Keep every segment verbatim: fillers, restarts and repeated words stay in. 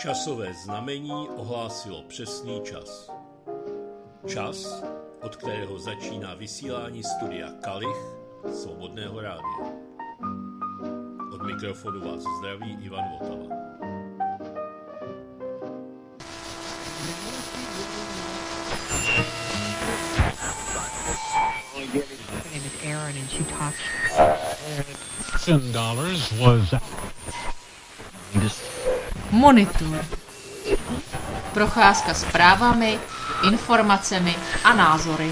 Časové znamení ohlásilo přesný čas. Čas, od kterého začíná vysílání studia Kalich Svobodného rádia. Od mikrofonu vás zdraví Ivan Votava. Monitor. Procházka zprávami, informacemi a názory.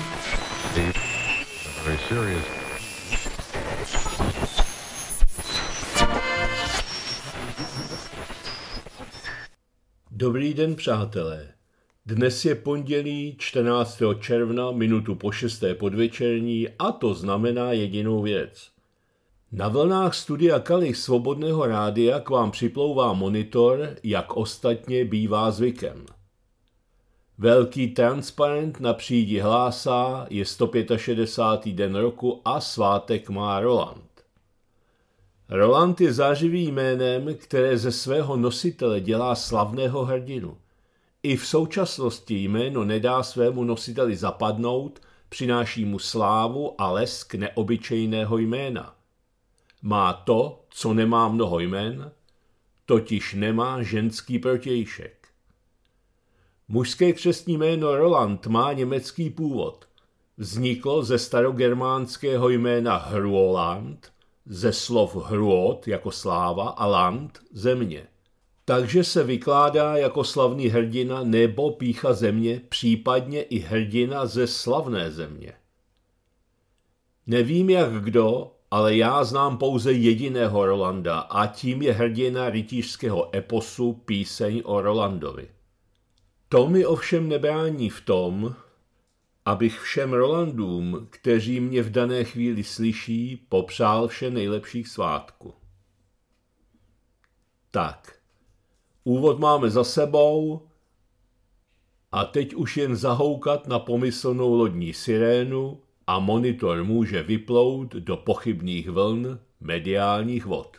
Dobrý den, přátelé. Dnes je pondělí čtrnáctého června, minutu po šesté podvečerní, a to znamená jedinou věc. Na vlnách studia Kalich Svobodného rádia k vám připlouvá Monitor, jak ostatně bývá zvykem. Velký transparent na přídi hlásá, je sto šedesátý pátý den roku a svátek má Roland. Roland je zářivým jménem, které ze svého nositele dělá slavného hrdinu. I v současnosti jméno nedá svému nositeli zapadnout, přináší mu slávu a lesk neobyčejného jména. Má to, co nemá mnoho jmen, totiž nemá ženský protějšek. Mužské křestní jméno Roland má německý původ. Vzniklo ze starogermánského jména Hruoland, ze slov hruot jako sláva a land země. Takže se vykládá jako slavný hrdina nebo pýcha země, případně i hrdina ze slavné země. Nevím jak kdo, ale já znám pouze jediného Rolanda a tím je hrdina rytířského eposu Píseň o Rolandovi. To mi ovšem nebrání v tom, abych všem Rolandům, kteří mě v dané chvíli slyší, popřál vše nejlepších svátků. Tak, úvod máme za sebou a teď už jen zahoukat na pomyslnou lodní sirénu a Monitor může vyplout do pochybných vln mediálních vod.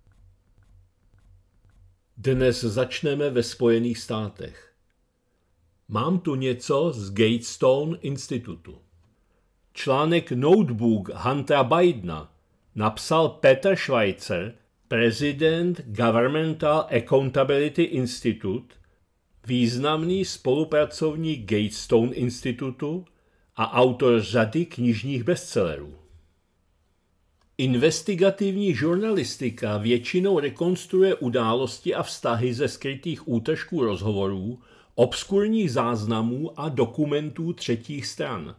Dnes začneme ve Spojených státech. Mám tu něco z Gatestone institutu. Článek Notebook Huntera Bidena napsal Peter Schweitzer, prezident Governmental Accountability Institute, významný spolupracovník Gatestone institutu a autor řady knižních bestsellerů. Investigativní žurnalistika většinou rekonstruuje události a vztahy ze skrytých útržků rozhovorů, obskurních záznamů a dokumentů třetích stran.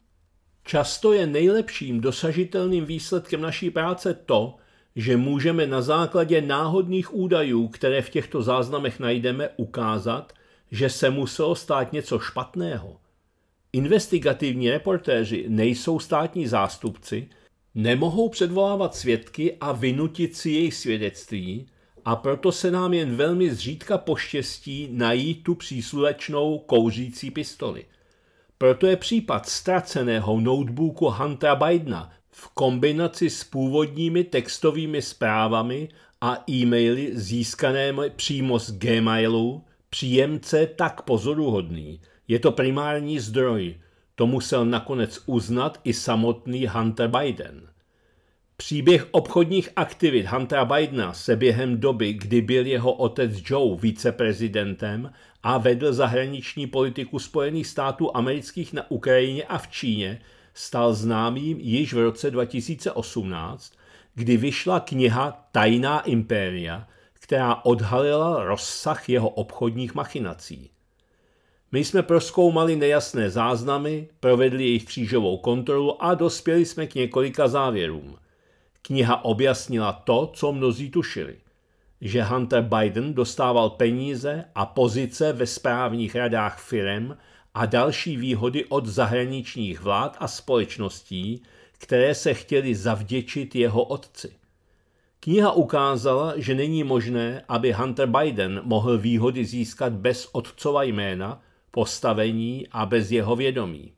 Často je nejlepším dosažitelným výsledkem naší práce to, že můžeme na základě náhodných údajů, které v těchto záznamech najdeme, ukázat, že se muselo stát něco špatného. Investigativní reportéři nejsou státní zástupci, nemohou předvolávat svědky a vynutit si jejich svědectví, a proto se nám jen velmi zřídka poštěstí najít tu příslušnou kouřící pistoli. Proto je případ ztraceného notebooku Huntera Bidena v kombinaci s původními textovými zprávami a e-maily získanými přímo z Gmailu příjemce tak pozoruhodný. Je to primární zdroj, to musel nakonec uznat i samotný Hunter Biden. Příběh obchodních aktivit Huntera Bidena se během doby, kdy byl jeho otec Joe viceprezidentem a vedl zahraniční politiku Spojených států amerických na Ukrajině a v Číně, stal známým již v roce dva tisíce osmnáct, kdy vyšla kniha Tajná impéria, která odhalila rozsah jeho obchodních machinací. My jsme prozkoumali nejasné záznamy, provedli jejich křížovou kontrolu a dospěli jsme k několika závěrům. Kniha objasnila to, co mnozí tušili, že Hunter Biden dostával peníze a pozice ve správních radách firem a další výhody od zahraničních vlád a společností, které se chtěly zavděčit jeho otci. Kniha ukázala, že není možné, aby Hunter Biden mohl výhody získat bez otcova jména, postavení a bez jeho vědomí.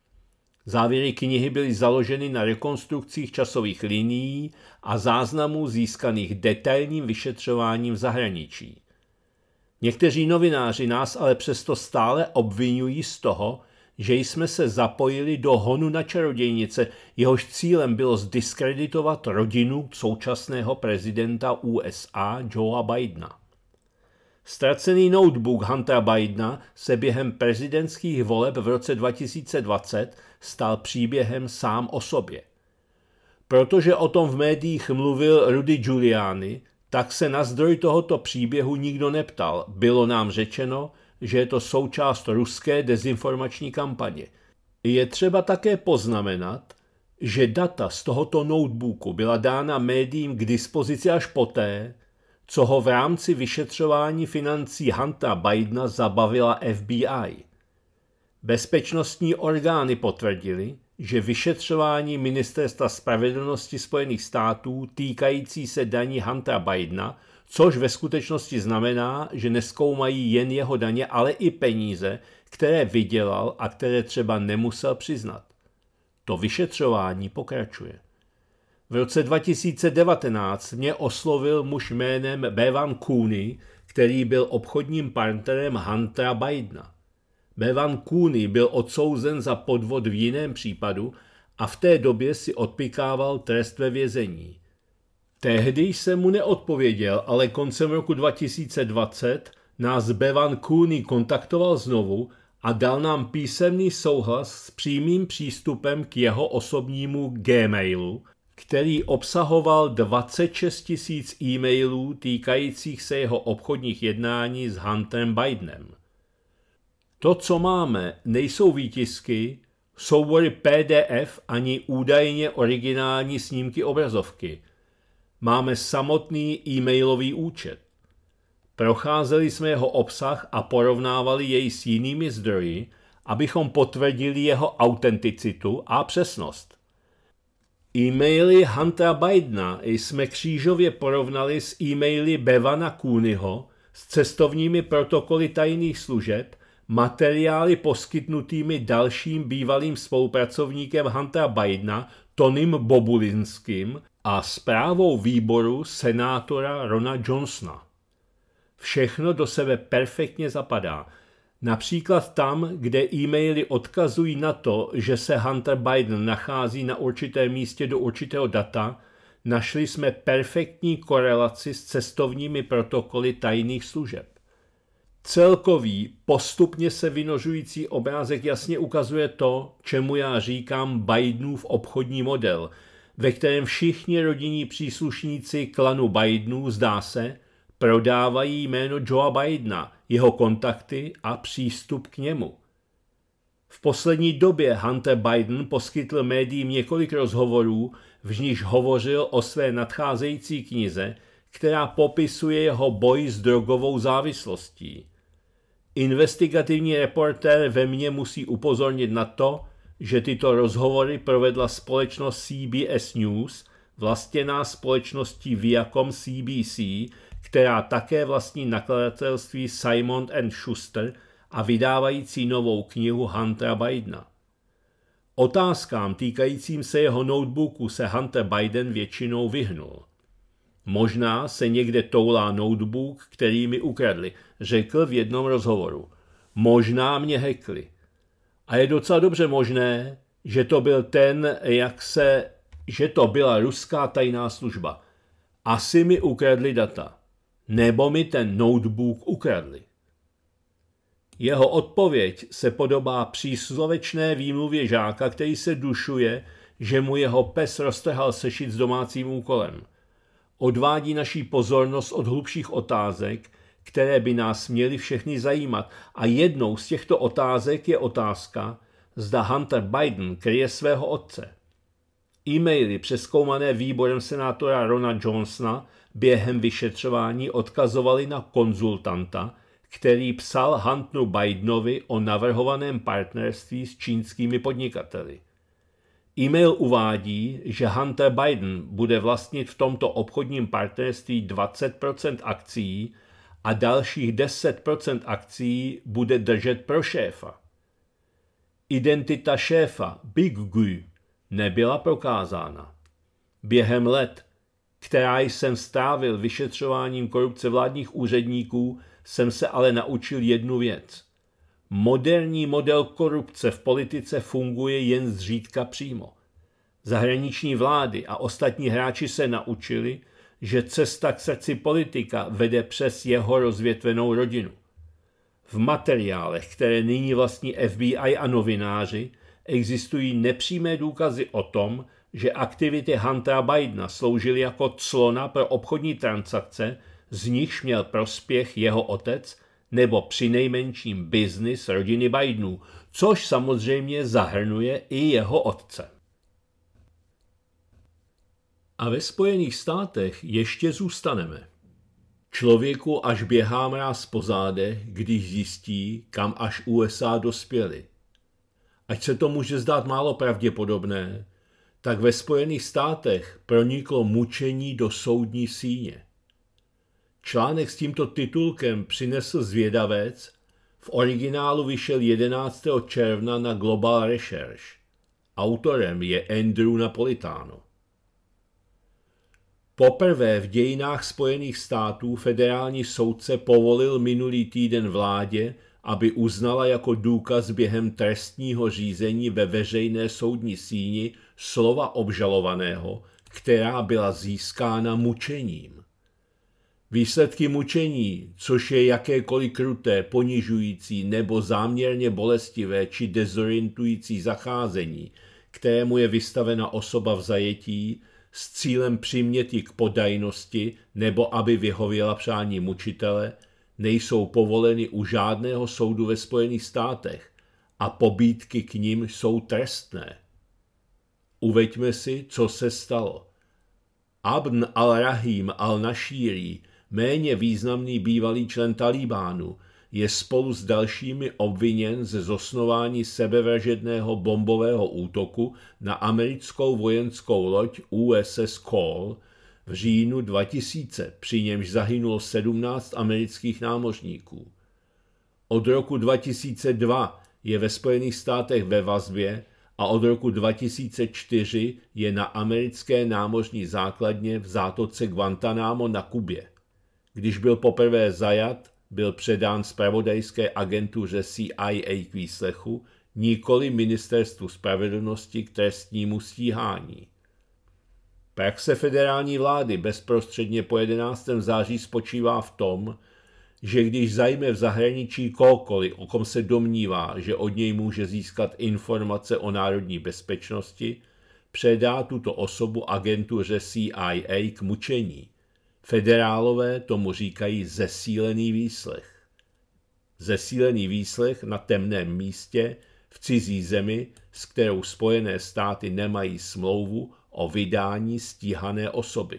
Závěry knihy byly založeny na rekonstrukcích časových linií a záznamů získaných detailním vyšetřováním v zahraničí. Někteří novináři nás ale přesto stále obvinují z toho, že jsme se zapojili do honu na čarodějnice, jehož cílem bylo zdiskreditovat rodinu současného prezidenta U S A Joea Bidena. Ztracený notebook Huntera Bidena se během prezidentských voleb v roce dva tisíce dvacet stal příběhem sám o sobě. Protože o tom v médiích mluvil Rudy Giuliani, tak se na zdroj tohoto příběhu nikdo neptal. Bylo nám řečeno, že je to součást ruské dezinformační kampaně. Je třeba také poznamenat, že data z tohoto notebooku byla dána médiím k dispozici až poté, co ho v rámci vyšetřování financí Huntera Bidena zabavila F B I. Bezpečnostní orgány potvrdily, že vyšetřování Ministerstva spravedlnosti Spojených států týkající se daní Huntera Bidena, což ve skutečnosti znamená, že nezkoumají jen jeho daně, ale i peníze, které vydělal a které třeba nemusel přiznat. To vyšetřování pokračuje. V roce dva tisíce devatenáct mě oslovil muž jménem Bevan Cooney, který byl obchodním partnerem Huntera Bidena. Bevan Cooney byl odsouzen za podvod v jiném případu a v té době si odpykával trest ve vězení. Tehdy jsem mu neodpověděl, ale koncem roku dva tisíce dvacet nás Bevan Cooney kontaktoval znovu a dal nám písemný souhlas s přímým přístupem k jeho osobnímu Gmailu, který obsahoval dvacet šest tisíc e-mailů týkajících se jeho obchodních jednání s Hunterem Bidenem. To, co máme, nejsou výtisky, soubory P D F ani údajně originální snímky obrazovky. Máme samotný e-mailový účet. Procházeli jsme jeho obsah a porovnávali jej s jinými zdroji, abychom potvrdili jeho autenticitu a přesnost. E-maily Huntera Bidena jsme křížově porovnali s e-maily Bevana Cooneyho, s cestovními protokoly tajných služeb, materiály poskytnutými dalším bývalým spolupracovníkem Huntera Bidena, Tonym Bobulinským, a zprávou výboru senátora Rona Johnsona. Všechno do sebe perfektně zapadá. Například tam, kde e-maily odkazují na to, že se Hunter Biden nachází na určitém místě do určitého data, našli jsme perfektní korelaci s cestovními protokoly tajných služeb. Celkový, postupně se vynožující obrázek jasně ukazuje to, čemu já říkám Bidenův obchodní model, ve kterém všichni rodinní příslušníci klanu Bidenů, zdá se, prodávají jméno Joea Bidena, jeho kontakty a přístup k němu. V poslední době Hunter Biden poskytl médiím několik rozhovorů, v nichž hovořil o své nadcházející knize, která popisuje jeho boj s drogovou závislostí. Investigativní reportér ve mně musí upozornit na to, že tyto rozhovory provedla společnost C B S News, vlastněná společností Viacom C B C, která také vlastní nakladatelství Simon and Schuster a vydávající novou knihu Huntera Bidena. Otázkám týkajícím se jeho notebooku se Hunter Biden většinou vyhnul. Možná se někde toulá notebook, který mi ukradli, řekl v jednom rozhovoru. Možná mě hackli. A je docela dobře možné, že to byl ten, jak se, že to byla ruská tajná služba. Asi mi ukradli data. Nebo mi ten notebook ukradli. Jeho odpověď se podobá příslovečné výmluvě žáka, který se dušuje, že mu jeho pes roztrhal sešit s domácím úkolem. Odvádí naší pozornost od hlubších otázek, které by nás měly všechny zajímat. A jednou z těchto otázek je otázka, zda Hunter Biden kryje svého otce. E-maily přezkoumané výborem senátora Rona Johnsona během vyšetřování odkazovaly na konzultanta, který psal Hunteru Bidenovi o navrhovaném partnerství s čínskými podnikateli. E-mail uvádí, že Hunter Biden bude vlastnit v tomto obchodním partnerství dvacet procent akcií a dalších deset procent akcií bude držet pro šéfa. Identita šéfa Big Guy nebyla prokázána. Během let, která jsem strávil vyšetřováním korupce vládních úředníků, jsem se ale naučil jednu věc. Moderní model korupce v politice funguje jen zřídka přímo. Zahraniční vlády a ostatní hráči se naučili, že cesta k srdci politika vede přes jeho rozvětvenou rodinu. V materiálech, které nyní vlastní F B I a novináři, existují nepřímé důkazy o tom, že aktivity Huntera Bidena sloužily jako clona pro obchodní transakce, z nichž měl prospěch jeho otec, nebo přinejmenším biznis rodiny Bidenů, což samozřejmě zahrnuje i jeho otce. A ve Spojených státech ještě zůstaneme. Člověku až běhá mráz po zádech, když zjistí, kam až U S A dospěly. Ať se to může zdát málo pravděpodobné, tak ve Spojených státech proniklo mučení do soudní síně. Článek s tímto titulkem přinesl zvědavec, v originálu vyšel jedenáctého června na Global Research. Autorem je Andrew Napolitano. Poprvé v dějinách Spojených států federální soudce povolil minulý týden vládě, aby uznala jako důkaz během trestního řízení ve veřejné soudní síni slova obžalovaného, která byla získána mučením. Výsledky mučení, což je jakékoliv kruté, ponižující nebo záměrně bolestivé či dezorientující zacházení, kterému je vystavena osoba v zajetí, s cílem přimět ji k podajnosti nebo aby vyhověla přání mučitele, nejsou povoleny u žádného soudu ve Spojených státech a pobídky k nim jsou trestné. Uveďme si, co se stalo. Abn al-Rahim al-Nashiri, méně významný bývalý člen Talibánu, je spolu s dalšími obviněn ze zosnování sebevražedného bombového útoku na americkou vojenskou loď U S S Cole v říjnu dva tisíce, při němž zahynulo sedmnáct amerických námořníků. Od roku dva tisíce dva je ve Spojených státech ve vazbě a od roku dva tisíce čtyři je na americké námořní základně v zátoce Guantánamo na Kubě. Když byl poprvé zajat, byl předán zpravodajské agentuře C I A k výslechu, nikoli ministerstvu spravedlnosti k trestnímu stíhání. Praxe federální vlády bezprostředně po jedenáctého září spočívá v tom, že když zajme v zahraničí kohokoliv, o kom se domnívá, že od něj může získat informace o národní bezpečnosti, předá tuto osobu agentuře C I A k mučení. Federálové tomu říkají zesílený výslech. Zesílený výslech na temném místě v cizí zemi, s kterou Spojené státy nemají smlouvu o vydání stíhané osoby.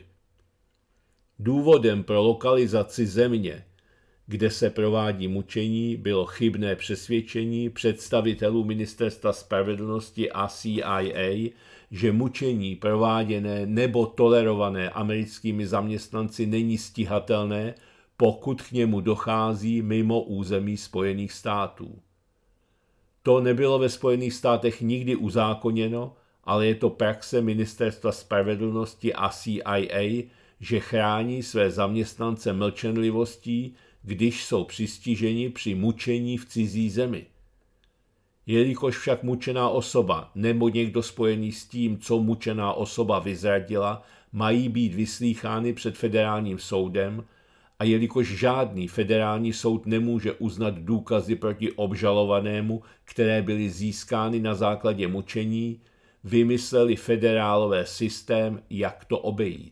Důvodem pro lokalizaci země, kde se provádí mučení, bylo chybné přesvědčení představitelů Ministerstva spravedlnosti a C I A, že mučení prováděné nebo tolerované americkými zaměstnanci není stíhatelné, pokud k němu dochází mimo území Spojených států. To nebylo ve Spojených státech nikdy uzákoněno, ale je to praxe Ministerstva spravedlnosti a C I A, že chrání své zaměstnance mlčenlivostí, když jsou přistiženi při mučení v cizí zemi. Jelikož však mučená osoba nebo někdo spojený s tím, co mučená osoba vyzradila, mají být vyslýchány před federálním soudem a jelikož žádný federální soud nemůže uznat důkazy proti obžalovanému, které byly získány na základě mučení, vymysleli federálové systém, jak to obejít.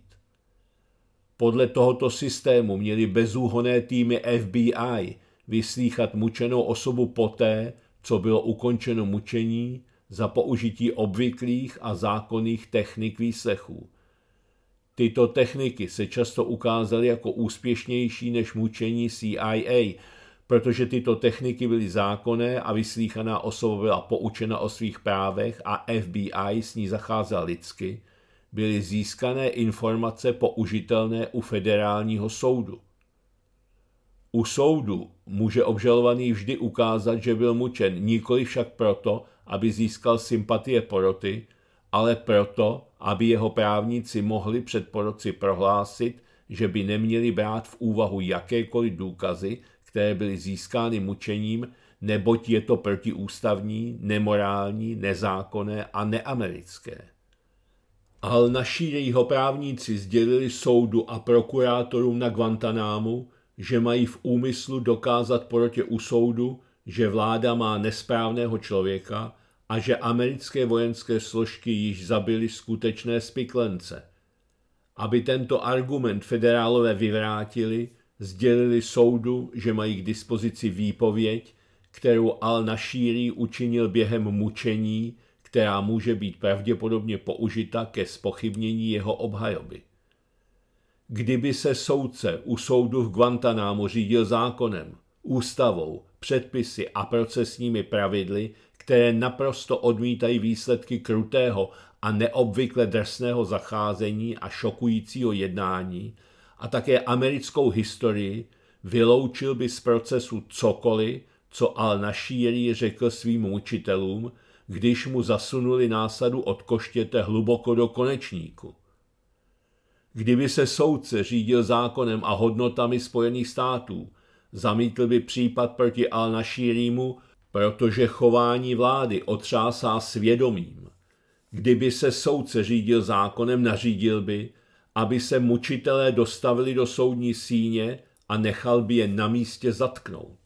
Podle tohoto systému měli bezúhonné týmy F B I vyslýchat mučenou osobu poté, co bylo ukončeno mučení, za použití obvyklých a zákonných technik výslechů. Tyto techniky se často ukázaly jako úspěšnější než mučení C I A, protože tyto techniky byly zákonné a vyslýchaná osoba byla poučena o svých právech a F B I s ní zacházela lidsky, byly získané informace použitelné u federálního soudu. U soudu může obžalovaný vždy ukázat, že byl mučen, nikoli však proto, aby získal sympatie poroty, ale proto, aby jeho právníci mohli před porotci prohlásit, že by neměli brát v úvahu jakékoliv důkazy, které byly získány mučením, neboť je to protiústavní, nemorální, nezákonné a neamerické. Al-Našíriho právníci sdělili soudu a prokurátorům na Guantanámu, že mají v úmyslu dokázat porotě u soudu, že vláda má nesprávného člověka a že americké vojenské složky již zabily skutečné spiklence. Aby tento argument federálové vyvrátili, sdělili soudu, že mají k dispozici výpověď, kterou Al-Našíri učinil během mučení, která může být pravděpodobně použita ke zpochybnění jeho obhajoby. Kdyby se soudce u soudu v Guantanámu řídil zákonem, ústavou, předpisy a procesními pravidly, které naprosto odmítají výsledky krutého a neobvykle drsného zacházení a šokujícího jednání a také americkou historii, vyloučil by z procesu cokoliv, co Al-Našíri řekl svým mučitelům, když mu zasunuli násadu od koštěte hluboko do konečníku. Kdyby se soudce řídil zákonem a hodnotami Spojených států, zamítl by případ proti Al-Našírimu, protože chování vlády otřásá svědomím. Kdyby se soudce řídil zákonem, nařídil by, aby se mučitelé dostavili do soudní síně a nechal by je na místě zatknout.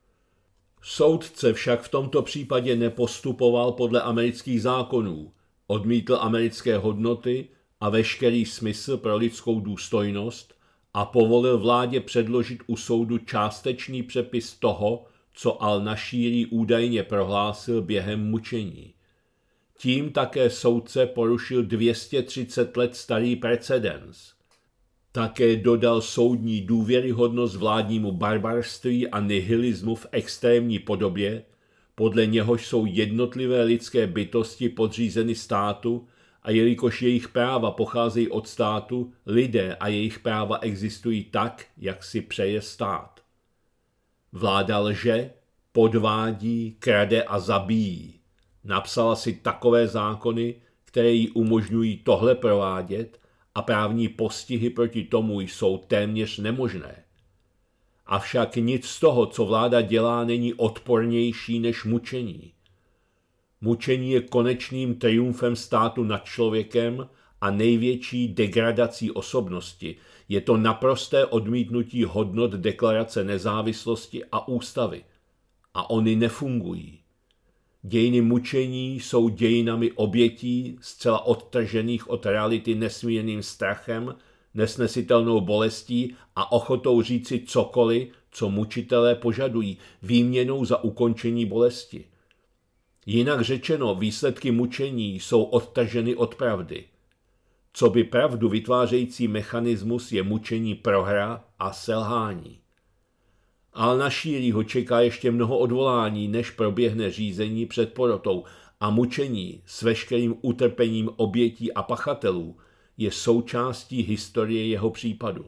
Soudce však v tomto případě nepostupoval podle amerických zákonů, odmítl americké hodnoty a veškerý smysl pro lidskou důstojnost a povolil vládě předložit u soudu částečný přepis toho, co Al-Našíri údajně prohlásil během mučení. Tím také soudce porušil dvě stě třicet let starý precedens. Také dodal soudní důvěryhodnost vládnímu barbarství a nihilismu v extrémní podobě, podle něhož jsou jednotlivé lidské bytosti podřízeny státu a jelikož jejich práva pocházejí od státu, lidé a jejich práva existují tak, jak si přeje stát. Vláda lže, podvádí, krade a zabíjí. Napsala si takové zákony, které jí umožňují tohle provádět, a právní postihy proti tomu jsou téměř nemožné. Avšak nic z toho, co vláda dělá, není odpornější než mučení. Mučení je konečným triumfem státu nad člověkem a největší degradací osobnosti. Je to naprosté odmítnutí hodnot deklarace nezávislosti a ústavy. A ony nefungují. Dějiny mučení jsou dějinami obětí, zcela odtržených od reality nesmírným strachem, nesnesitelnou bolestí a ochotou říci cokoliv, co mučitelé požadují, výměnou za ukončení bolesti. Jinak řečeno, výsledky mučení jsou odtaženy od pravdy. Co by pravdu vytvářející mechanismus je mučení prohra a selhání. Al-Našíriho čeká ještě mnoho odvolání, než proběhne řízení před porotou a mučení s veškerým utrpením obětí a pachatelů je součástí historie jeho případu.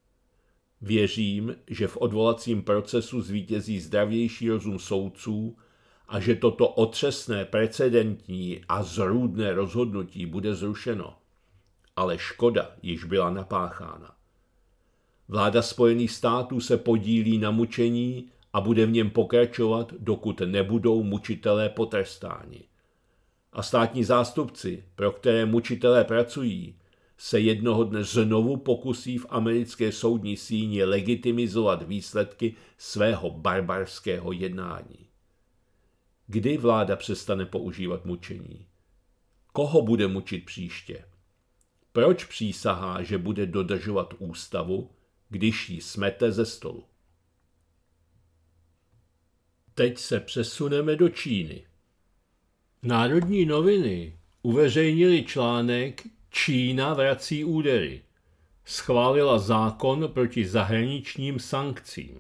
Věřím, že v odvolacím procesu zvítězí zdravější rozum soudců a že toto otřesné, precedentní a zrůdné rozhodnutí bude zrušeno. Ale škoda již byla napáchána. Vláda Spojených států se podílí na mučení a bude v něm pokračovat, dokud nebudou mučitelé potrestáni. A státní zástupci, pro které mučitelé pracují, se jednoho dne znovu pokusí v americké soudní síni legitimizovat výsledky svého barbarského jednání. Kdy vláda přestane používat mučení? Koho bude mučit příště? Proč přísahá, že bude dodržovat ústavu, když ji smete ze stolu? Teď se přesuneme do Číny. Národní noviny uveřejnili článek Čína vrací údery. Schválila zákon proti zahraničním sankcím.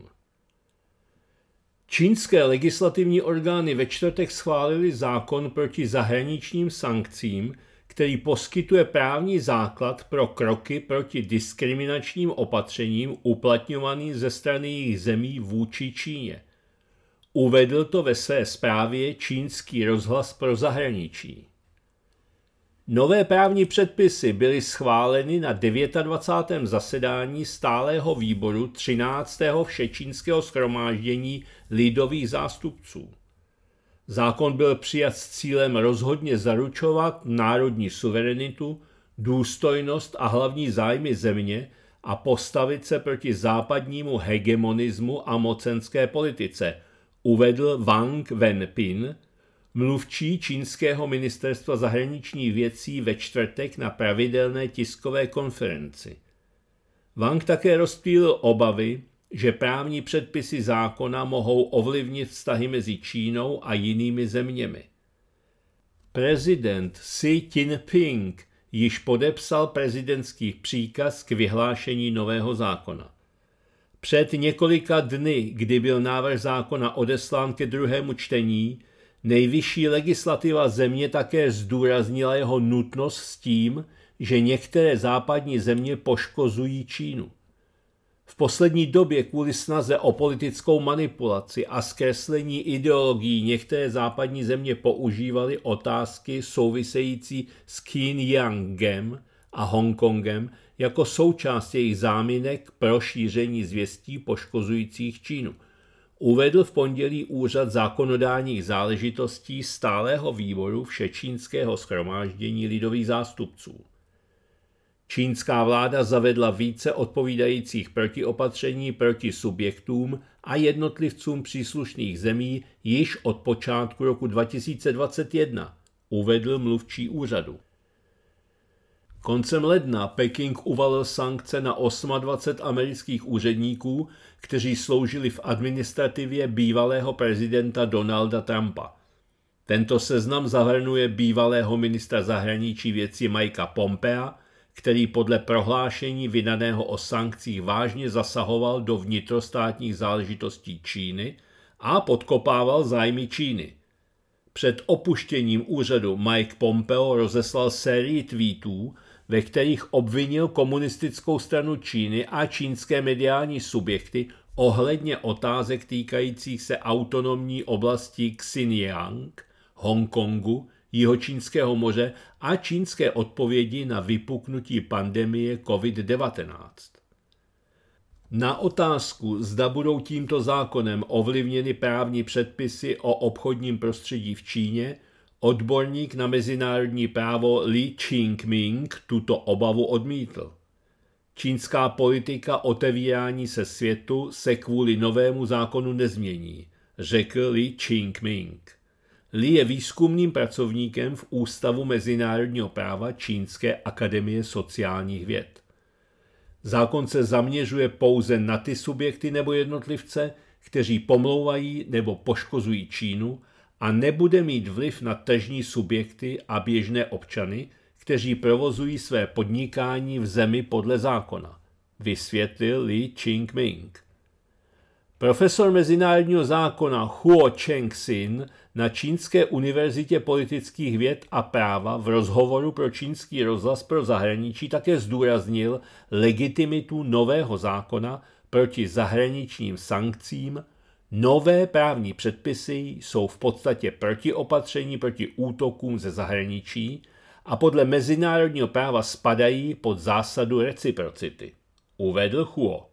Čínské legislativní orgány ve čtvrtek schválili zákon proti zahraničním sankcím, který poskytuje právní základ pro kroky proti diskriminačním opatřením uplatňovaným ze strany jejich zemí vůči Číně. Uvedl to ve své zprávě Čínský rozhlas pro zahraničí. Nové právní předpisy byly schváleny na dvacátém devátém zasedání stálého výboru třináctého Všečínského shromáždění lidových zástupců. Zákon byl přijat s cílem rozhodně zaručovat národní suverenitu, důstojnost a hlavní zájmy země a postavit se proti západnímu hegemonismu a mocenské politice, uvedl Wang Wenpin, mluvčí čínského ministerstva zahraničních věcí ve čtvrtek na pravidelné tiskové konferenci. Wang také rozptýlil obavy, že právní předpisy zákona mohou ovlivnit vztahy mezi Čínou a jinými zeměmi. Prezident Xi Jinping již podepsal prezidentský příkaz k vyhlášení nového zákona. Před několika dny, kdy byl návrh zákona odeslán ke druhému čtení, nejvyšší legislativa země také zdůraznila jeho nutnost s tím, že některé západní země poškozují Čínu. V poslední době kvůli snaze o politickou manipulaci a zkreslení ideologií některé západní země používaly otázky související s Xinjiangem a Hongkongem jako součást jejich záminek pro šíření zvěstí poškozujících Čínu, uvedl v pondělí Úřad zákonodárných záležitostí stálého výboru Všečínského shromáždění lidových zástupců. Čínská vláda zavedla více odpovídajících protiopatření proti subjektům a jednotlivcům příslušných zemí již od počátku roku dva tisíce dvacet jedna, uvedl mluvčí úřadu. Koncem ledna Peking uvalil sankce na dvacet osm amerických úředníků, kteří sloužili v administrativě bývalého prezidenta Donalda Trumpa. Tento seznam zahrnuje bývalého ministra zahraničí věcí Mikea Pompea, který podle prohlášení vydaného o sankcích vážně zasahoval do vnitrostátních záležitostí Číny a podkopával zájmy Číny. Před opuštěním úřadu Mike Pompeo rozeslal sérii tweetů, ve kterých obvinil komunistickou stranu Číny a čínské mediální subjekty ohledně otázek týkajících se autonomní oblasti Xinjiang, Hongkongu, Jihočínského moře a čínské odpovědi na vypuknutí pandemie covid devatenáct. Na otázku, zda budou tímto zákonem ovlivněny právní předpisy o obchodním prostředí v Číně, odborník na mezinárodní právo Li Qingming tuto obavu odmítl. Čínská politika otevírání se světu se kvůli novému zákonu nezmění, řekl Li Qingming. Li je výzkumným pracovníkem v Ústavu mezinárodního práva Čínské akademie sociálních věd. Zákon se zaměřuje pouze na ty subjekty nebo jednotlivce, kteří pomlouvají nebo poškozují Čínu, a nebude mít vliv na tržní subjekty a běžné občany, kteří provozují své podnikání v zemi podle zákona, vysvětlil Li Qingming. Profesor mezinárodního zákona Huo Chengxin na Čínské univerzitě politických věd a práva v rozhovoru pro Čínský rozhlas pro zahraničí také zdůraznil legitimitu nového zákona proti zahraničním sankcím. Nové právní předpisy jsou v podstatě protiopatření proti útokům ze zahraničí a podle mezinárodního práva spadají pod zásadu reciprocity, uvedl Huo.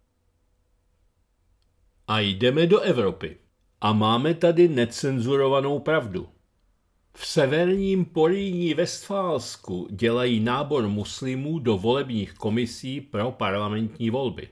A jdeme do Evropy. A máme tady necenzurovanou pravdu. V severním Porýní Vestfálsku dělají nábor muslimů do volebních komisí pro parlamentní volby.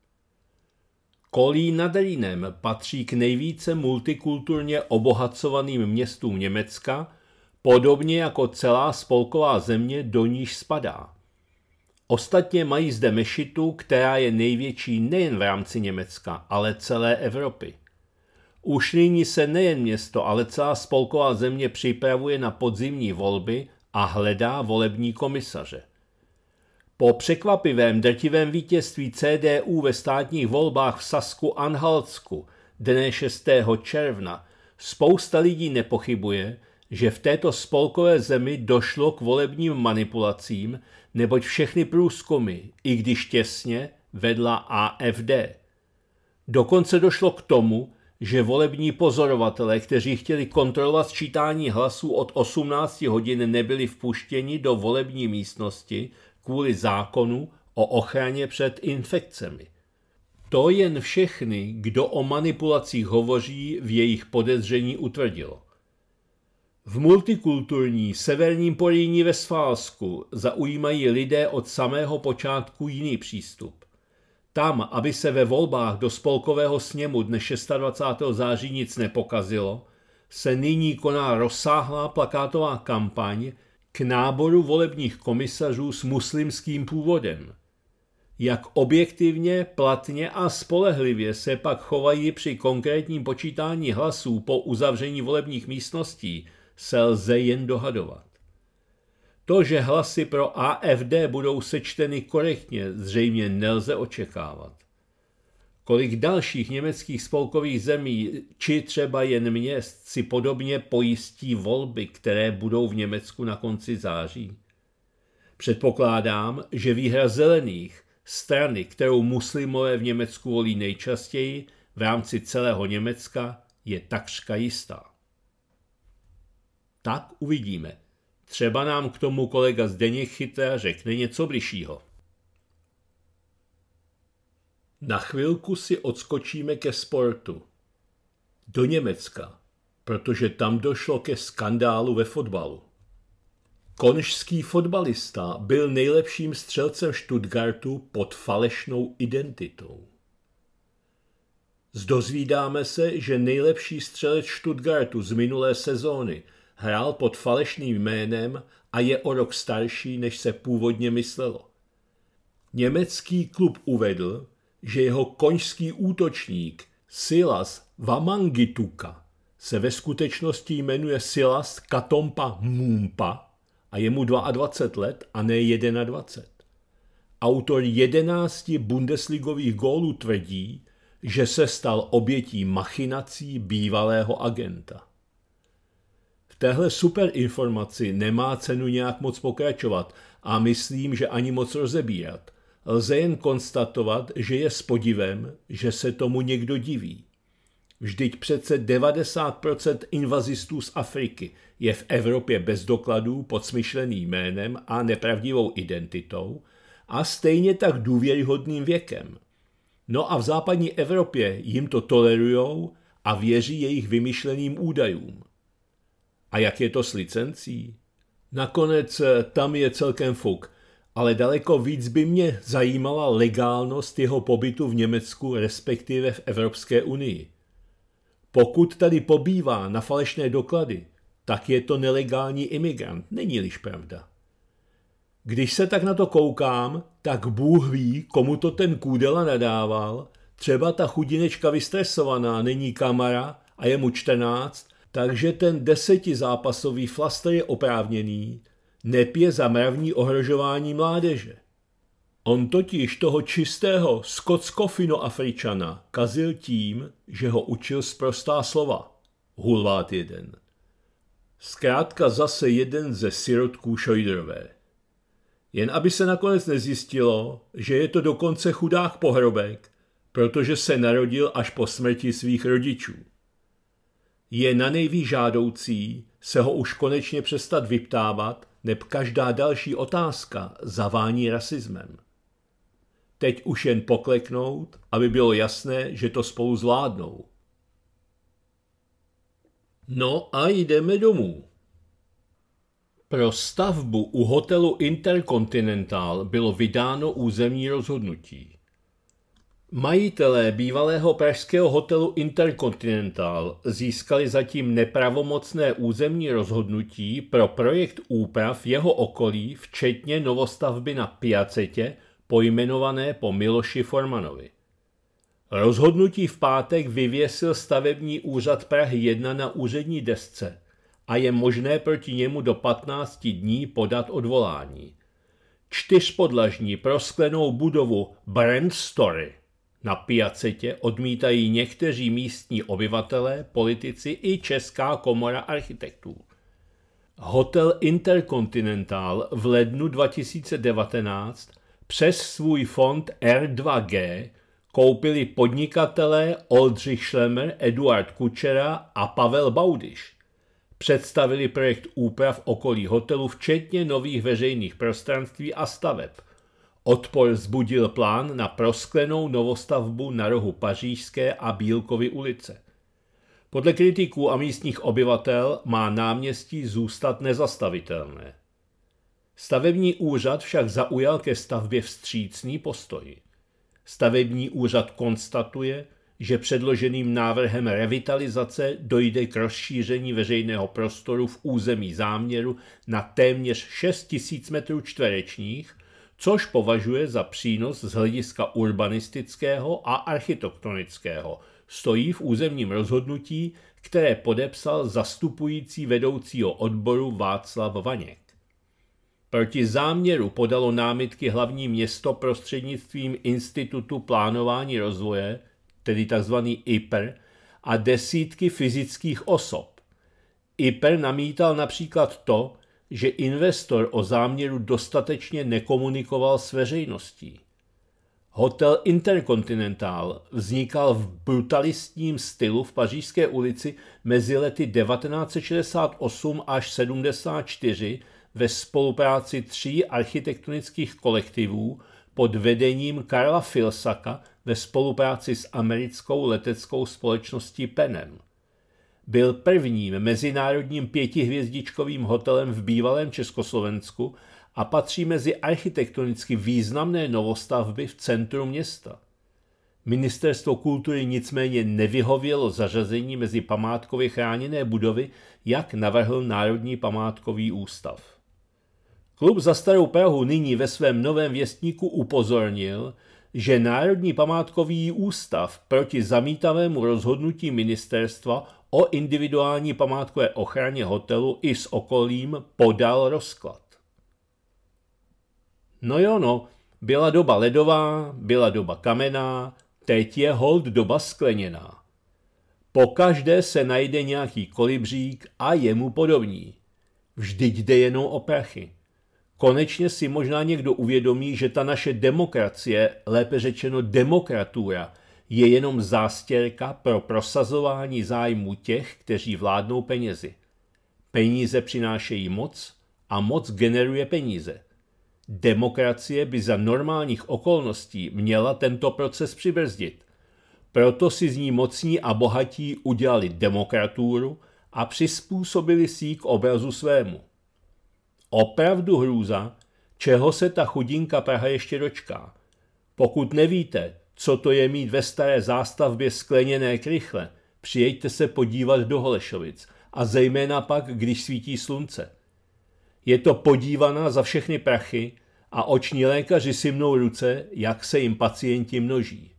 Kolín nad Rýnem patří k nejvíce multikulturně obohacovaným městům Německa, podobně jako celá spolková země, do níž spadá. Ostatně mají zde mešitu, která je největší nejen v rámci Německa, ale celé Evropy. Už nyní se nejen město, ale celá spolková země připravuje na podzimní volby a hledá volební komisaře. Po překvapivém drtivém vítězství C D U ve státních volbách v Sasku-Anhaltsku dne šestého června spousta lidí nepochybuje, že v této spolkové zemi došlo k volebním manipulacím, neboť všechny průzkumy, i když těsně, vedla A F D. Dokonce došlo k tomu, že volební pozorovatelé, kteří chtěli kontrolovat sčítání hlasů od osmnácti hodin, nebyli vpuštěni do volební místnosti kvůli zákonu o ochraně před infekcemi. To jen všechny, kdo o manipulacích hovoří, v jejich podezření utvrdilo. V multikulturní severním Porýní Vestfálsku zaujímají lidé od samého počátku jiný přístup. Tam, aby se ve volbách do spolkového sněmu dne dvacátého šestého září nic nepokazilo, se nyní koná rozsáhlá plakátová kampaň k náboru volebních komisařů s muslimským původem. Jak objektivně, platně a spolehlivě se pak chovají při konkrétním počítání hlasů po uzavření volebních místností, se lze jen dohadovat. To, že hlasy pro A F D budou sečteny korektně, zřejmě nelze očekávat. Kolik dalších německých spolkových zemí, či třeba jen měst, si podobně pojistí volby, které budou v Německu na konci září? Předpokládám, že výhra zelených, strany, kterou muslimové v Německu volí nejčastěji, v rámci celého Německa, je takřka jistá. Tak uvidíme. Třeba nám k tomu kolega Zdeněk Chytra řekne něco bližšího. Na chvilku si odskočíme ke sportu. Do Německa, protože tam došlo ke skandálu ve fotbalu. Konžský fotbalista byl nejlepším střelcem Stuttgartu pod falešnou identitou. Dozvídáme se, že nejlepší střelec Stuttgartu z minulé sezóny hrál pod falešným jménem a je o rok starší, než se původně myslelo. Německý klub uvedl, že jeho konžský útočník Silas Vamangituka se ve skutečnosti jmenuje Silas Katompa Mumpa a je mu dvacet dva let a ne dvacet jedna. Autor jedenácti bundesligových gólů tvrdí, že se stal obětí machinací bývalého agenta. V téhle super informaci nemá cenu nějak moc pokračovat a myslím, že ani moc rozebírat. Lze jen konstatovat, že je s podivem, že se tomu někdo diví. Vždyť přece devadesát procent invazistů z Afriky je v Evropě bez dokladů pod smyšleným jménem a nepravdivou identitou a stejně tak důvěryhodným věkem. No a v západní Evropě jim to tolerujou a věří jejich vymyšleným údajům. A jak je to s licencí? Nakonec tam je celkem fuk, ale daleko víc by mě zajímala legálnost jeho pobytu v Německu, respektive v Evropské unii. Pokud tady pobývá na falešné doklady, tak je to nelegální imigrant, není-liž pravda. Když se tak na to koukám, tak Bůh ví, komu to ten Kůdela nadával, třeba ta chudinečka vystresovaná není kamara a je mu čtrnáct, takže ten desetizápasový flaster je oprávněný, nepije za mravní ohrožování mládeže. On totiž toho čistého skotsko-finoafričana kazil tím, že ho učil sprostá slova. Hulvát jeden. Zkrátka zase jeden ze sirotků Šojdrové. Jen aby se nakonec nezjistilo, že je to dokonce chudák pohrobek, protože se narodil až po smrti svých rodičů. Je nanejvýš žádoucí se ho už konečně přestat vyptávat, neb každá další otázka zavání rasismem. Teď už jen pokleknout, aby bylo jasné, že to spolu zvládnou. No a jdeme domů. Pro stavbu u hotelu Intercontinental bylo vydáno územní rozhodnutí. Majitelé bývalého pražského hotelu Intercontinental získali zatím nepravomocné územní rozhodnutí pro projekt úprav jeho okolí, včetně novostavby na Piacetě, pojmenované po Miloši Formanovi. Rozhodnutí v pátek vyvěsil stavební úřad Prahy jedna na úřední desce a je možné proti němu do patnácti dní podat odvolání. Čtyřpodlažní prosklenou budovu Brand Story na Piacetě odmítají někteří místní obyvatelé, politici i Česká komora architektů. Hotel Intercontinental v lednu dva tisíce devatenáct přes svůj fond R dva G koupili podnikatelé Oldřich Schlemmer, Eduard Kučera a Pavel Baudyš. Představili projekt úprav okolí hotelu včetně nových veřejných prostranství a staveb. Odpor vzbudil plán na prosklenou novostavbu na rohu Pařížské a Bílkovy ulice. Podle kritiků a místních obyvatel má náměstí zůstat nezastavitelné. Stavební úřad však zaujal ke stavbě vstřícný postoj. Stavební úřad konstatuje, že předloženým návrhem revitalizace dojde k rozšíření veřejného prostoru v území záměru na téměř šest tisíc metrů čtverečních, což považuje za přínos z hlediska urbanistického a architektonického, stojí v územním rozhodnutí, které podepsal zastupující vedoucího odboru Václav Vaněk. Proti záměru podalo námitky hlavní město prostřednictvím Institutu plánování rozvoje, tedy tzv. I P R, a desítky fyzických osob. I P R namítal například to, že investor o záměru dostatečně nekomunikoval s veřejností. Hotel Intercontinental vznikal v brutalistním stylu v Pařížské ulici mezi lety devatenáct set šedesát osm až sedmdesát čtyři ve spolupráci tří architektonických kolektivů pod vedením Karla Filsaka ve spolupráci s americkou leteckou společností P E N em. Byl prvním mezinárodním pětihvězdičkovým hotelem v bývalém Československu a patří mezi architektonicky významné novostavby v centru města. Ministerstvo kultury nicméně nevyhovělo zařazení mezi památkově chráněné budovy, jak navrhl Národní památkový ústav. Klub za starou Prahu nyní ve svém novém věstníku upozornil, že Národní památkový ústav proti zamítavému rozhodnutí ministerstva o individuální památkové ochraně hotelu i s okolím podal rozklad. No jo no, byla doba ledová, byla doba kamenná, teď je holt doba skleněná. Pokaždé se najde nějaký kolibřík a jemu podobní. Vždyť jde jenom o prachy. Konečně si možná někdo uvědomí, že ta naše demokracie, lépe řečeno demokratura, je jenom zástěrka pro prosazování zájmu těch, kteří vládnou penězi. Peníze přinášejí moc a moc generuje peníze. Demokracie by za normálních okolností měla tento proces přibrzdit. Proto si z ní mocní a bohatí udělali demokraturu a přizpůsobili si ji k obrazu svému. Opravdu hrůza, čeho se ta chudinka Praha ještě dočká. Pokud nevíte, co to je mít ve staré zástavbě skleněné krychle, přijeďte se podívat do Holešovic a zejména pak, když svítí slunce. Je to podívaná za všechny prachy a oční lékaři si mnou ruce, jak se jim pacienti množí.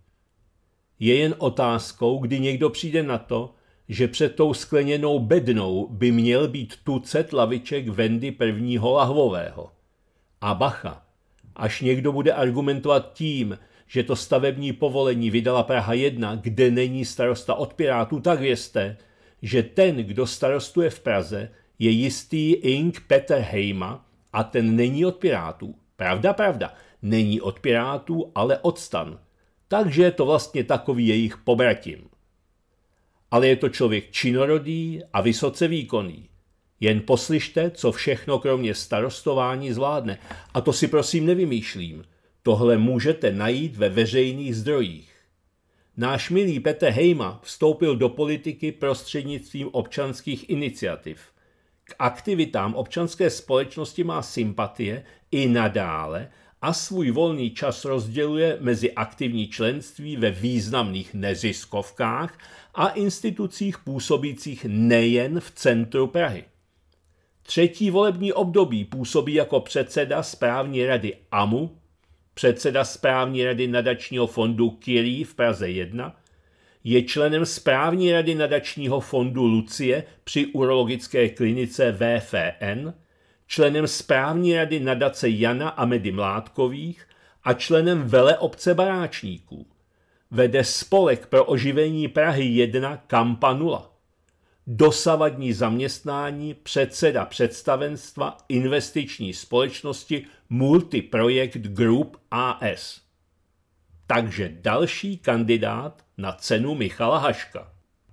Je jen otázkou, kdy někdo přijde na to, že před tou skleněnou bednou by měl být tucet laviček Vendy prvního lahvového. A bacha, až někdo bude argumentovat tím, že to stavební povolení vydala Praha jedna, kde není starosta od Pirátů, tak vězte, že ten, kdo starostuje v Praze, je jistý Ing. Petr Hejma a ten není od Pirátů. Pravda, pravda, není od Pirátů, ale od STAN. Takže je to vlastně takový jejich pobratim. Ale je to člověk činorodý a vysoce výkonný. Jen poslyšte, co všechno kromě starostování zvládne. A to si prosím nevymýšlím. Tohle můžete najít ve veřejných zdrojích. Náš milý Petr Hejma vstoupil do politiky prostřednictvím občanských iniciativ. K aktivitám občanské společnosti má sympatie i nadále a svůj volný čas rozděluje mezi aktivní členství ve významných neziskovkách a institucích působících nejen v centru Prahy. Třetí volební období působí jako předseda správní rady A M U, předseda správní rady nadačního fondu Kyrie v Praze jedna, je členem správní rady nadačního fondu Lucie při urologické klinice V F N, členem správní rady nadace Jana a Medy Mládkových a členem veleobce Baráčníků. Vede spolek pro oživení Prahy jedna Kampa nula. Dosavadní zaměstnání předseda představenstva investiční společnosti Multiprojekt Group A S. Takže další kandidát na cenu Michala Haška.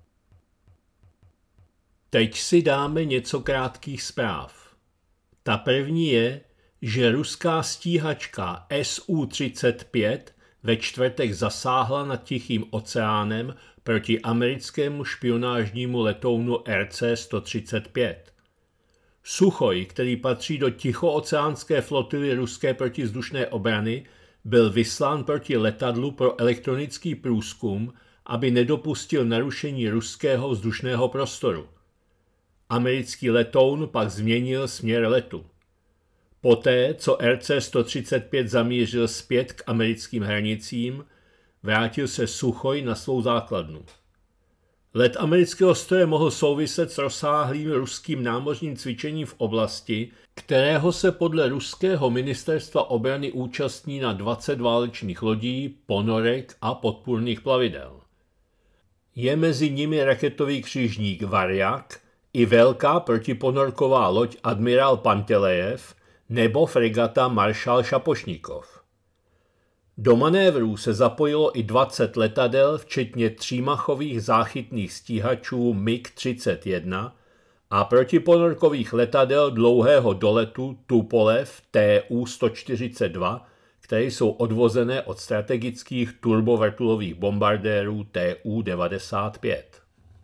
Teď si dáme něco krátkých zpráv. Ta první je, že ruská stíhačka S U třicet pět ve čtvrtek zasáhla nad Tichým oceánem proti americkému špionážnímu letounu R C sto třicet pět. Suchoj, který patří do tichooceánské flotily ruské protivzdušné obrany, byl vyslán proti letadlu pro elektronický průzkum, aby nedopustil narušení ruského vzdušného prostoru. Americký letoun pak změnil směr letu. Poté, co R C sto třicet pět zamířil zpět k americkým hranicím, vrátil se Suchoj na svou základnu. Let amerického stroje mohl souviset s rozsáhlým ruským námořním cvičením v oblasti, kterého se podle ruského ministerstva obrany účastní na dvacet válečných lodí, ponorek a podpůrných plavidel. Je mezi nimi raketový křižník Varjak i velká protiponorková loď admirál Pantelejev nebo fregata maršál Šapošníkov. Do manévrů se zapojilo i dvacet letadel, včetně třímachových záchytných stíhačů MiG třicet jedna a protiponorkových letadel dlouhého doletu Tupolev T U sto čtyřicet dva, které jsou odvozené od strategických turbovrtulových bombardérů T U devadesát pět.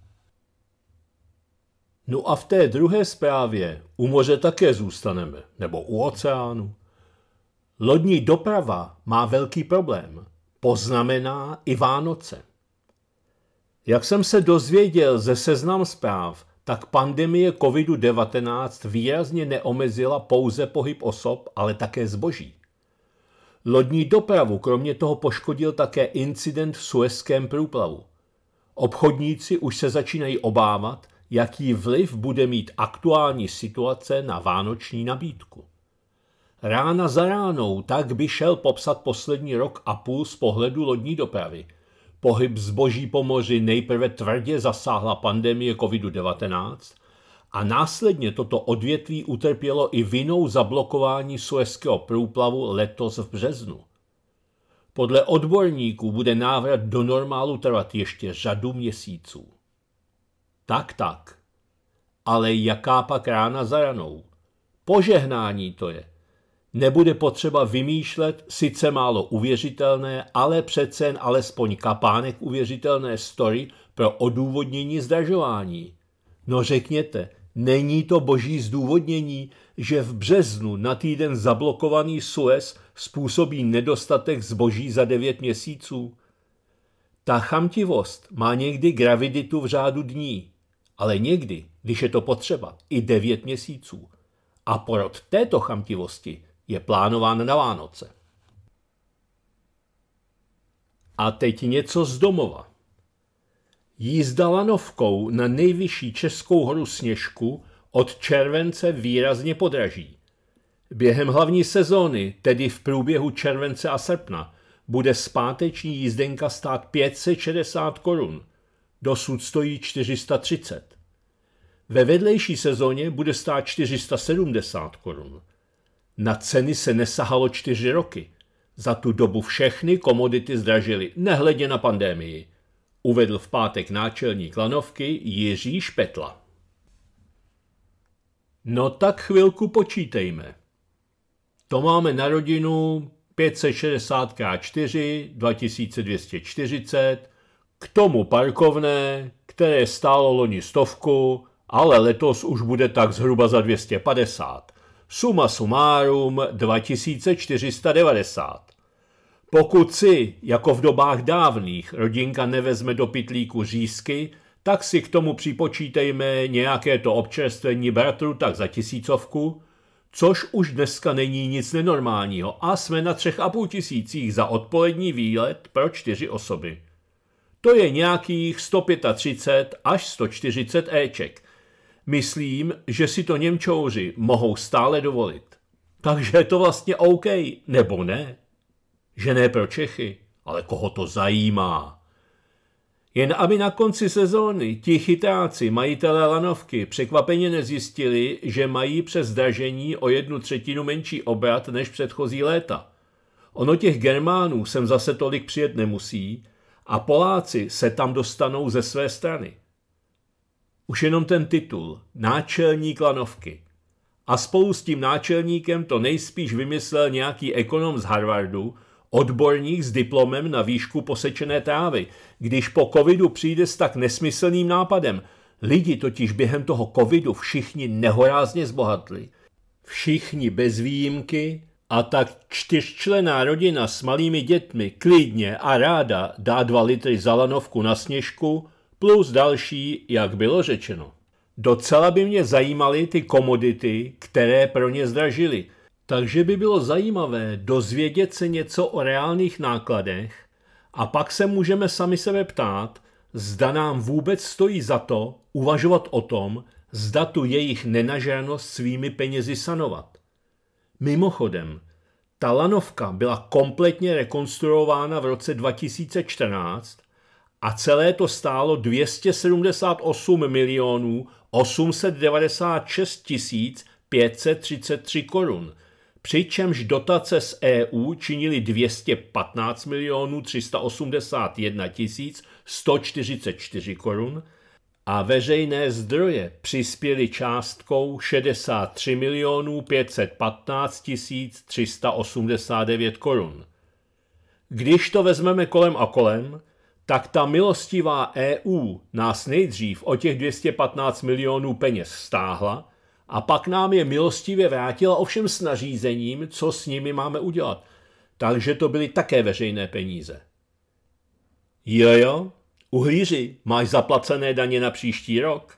No a v té druhé zprávě u moře také zůstaneme, nebo u oceánu. Lodní doprava má velký problém. Poznamená i Vánoce. Jak jsem se dozvěděl ze Seznam zpráv, tak pandemie COVID devatenáct výrazně neomezila pouze pohyb osob, ale také zboží. Lodní dopravu kromě toho poškodil také incident v Suezském průplavu. Obchodníci už se začínají obávat, jaký vliv bude mít aktuální situace na vánoční nabídku. Rána za ránou tak by šel popsat poslední rok a půl z pohledu lodní dopravy. Pohyb zboží po moři nejprve tvrdě zasáhla pandemie COVID devatenáct a následně toto odvětví utrpělo i vinou zablokování Suezského průplavu letos v březnu. Podle odborníků bude návrat do normálu trvat ještě řadu měsíců. Tak, tak. Ale jaká pak rána za ranou? Požehnání to je. Nebude potřeba vymýšlet sice málo uvěřitelné, ale přece jen alespoň kapánek uvěřitelné story pro odůvodnění zdražování. No řekněte, není to boží zdůvodnění, že v březnu na týden zablokovaný Suez způsobí nedostatek zboží za devět měsíců? Ta chamtivost má někdy graviditu v řádu dní, ale někdy, když je to potřeba, i devět měsíců. A porod této chamtivosti je plánován na Vánoce. A teď něco z domova. Jízda lanovkou na nejvyšší českou horu Sněžku od července výrazně podraží. Během hlavní sezóny, tedy v průběhu července a srpna, bude zpáteční jízdenka stát pět set šedesát korun. Dosud stojí čtyři sta třicet. Ve vedlejší sezóně bude stát čtyři sta sedmdesát korun. Na ceny se nesahalo čtyři roky. Za tu dobu všechny komodity zdražily, nehledě na pandemii, uvedl v pátek náčelník lanovky Jiří Špetla. No tak chvilku počítejme. To máme na rodinu pět set šedesát krát čtyři, dva tisíce dvě stě čtyřicet, k tomu parkovné, které stálo loni stovku, ale letos už bude tak zhruba za dvě stě padesát. Suma sumárum dva tisíce čtyři sta devadesát. Pokud si, jako v dobách dávných, rodinka nevezme do pytlíku řízky, tak si k tomu připočítejme nějaké to občerstvení bratru tak za tisícovku, což už dneska není nic nenormálního a jsme na třech a půl tisících za odpolední výlet pro čtyři osoby. To je nějakých sto třicet pět až sto čtyřicet éček. Myslím, že si to Němčouři mohou stále dovolit. Takže je to vlastně OK, nebo ne? Že ne pro Čechy, ale koho to zajímá. Jen aby na konci sezóny ti chytáci, majitelé lanovky, překvapeně nezjistili, že mají přes zdražení o jednu třetinu menší obrat než předchozí léta. Ono těch Germánů sem zase tolik přijet nemusí a Poláci se tam dostanou ze své strany. Už jenom ten titul, náčelník lanovky. A spolu s tím náčelníkem to nejspíš vymyslel nějaký ekonom z Harvardu, odborník s diplomem na výšku posečené trávy, když po covidu přijde s tak nesmyslným nápadem. Lidi totiž během toho covidu všichni nehorázně zbohatli. Všichni bez výjimky a tak čtyřčlenná rodina s malými dětmi klidně a ráda dá dva litry za lanovku na Sněžku plus další, jak bylo řečeno. Docela by mě zajímaly ty komodity, které pro ně zdražily, takže by bylo zajímavé dozvědět se něco o reálných nákladech a pak se můžeme sami sebe ptát, zda nám vůbec stojí za to uvažovat o tom, zda tu jejich nenažranost svými penězi sanovat. Mimochodem, ta lanovka byla kompletně rekonstruována v roce dva tisíce čtrnáct a celé to stálo dvě stě sedmdesát osm milionů osm set devadesát šest tisíc pět set třicet tři korun, přičemž dotace z E U činily dvě stě patnáct milionů tři sta osmdesát jedna tisíc sto čtyřicet čtyři korun a veřejné zdroje přispěly částkou šedesát tři milionů pět set patnáct tisíc tři sta osmdesát devět korun. Když to vezmeme kolem a kolem, tak ta milostivá E U nás nejdřív o těch dvě stě patnáct milionů peněz stáhla a pak nám je milostivě vrátila ovšem s nařízením, co s nimi máme udělat. Takže to byly také veřejné peníze. Jojo, uhlíři, máš zaplacené daně na příští rok?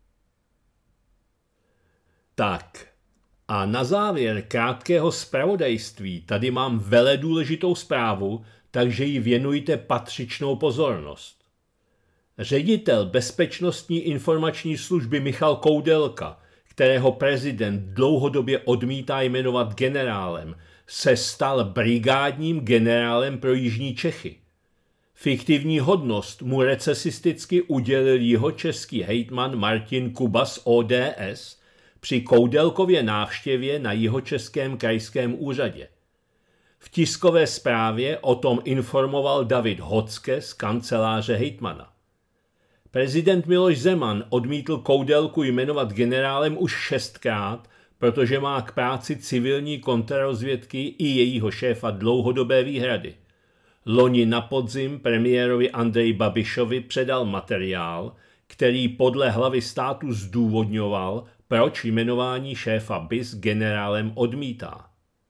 Tak, a na závěr krátkého zpravodajství tady mám veledůležitou zprávu, takže jí věnujte patřičnou pozornost. Ředitel Bezpečnostní informační služby Michal Koudelka, kterého prezident dlouhodobě odmítá jmenovat generálem, se stal brigádním generálem pro jižní Čechy. Fiktivní hodnost mu recesisticky udělil jihočeský hejtman Martin Kuba z O D S při Koudelkově návštěvě na jihočeském krajském úřadě. V tiskové zprávě o tom informoval David Hocke z kanceláře hejtmana. Prezident Miloš Zeman odmítl Koudelku jmenovat generálem už šestkrát, protože má k práci civilní kontrarozvědky i jejího šéfa dlouhodobé výhrady. Loni na podzim premiérovi Andreji Babišovi předal materiál, který podle hlavy státu zdůvodňoval, proč jmenování šéfa B I S generálem odmítá.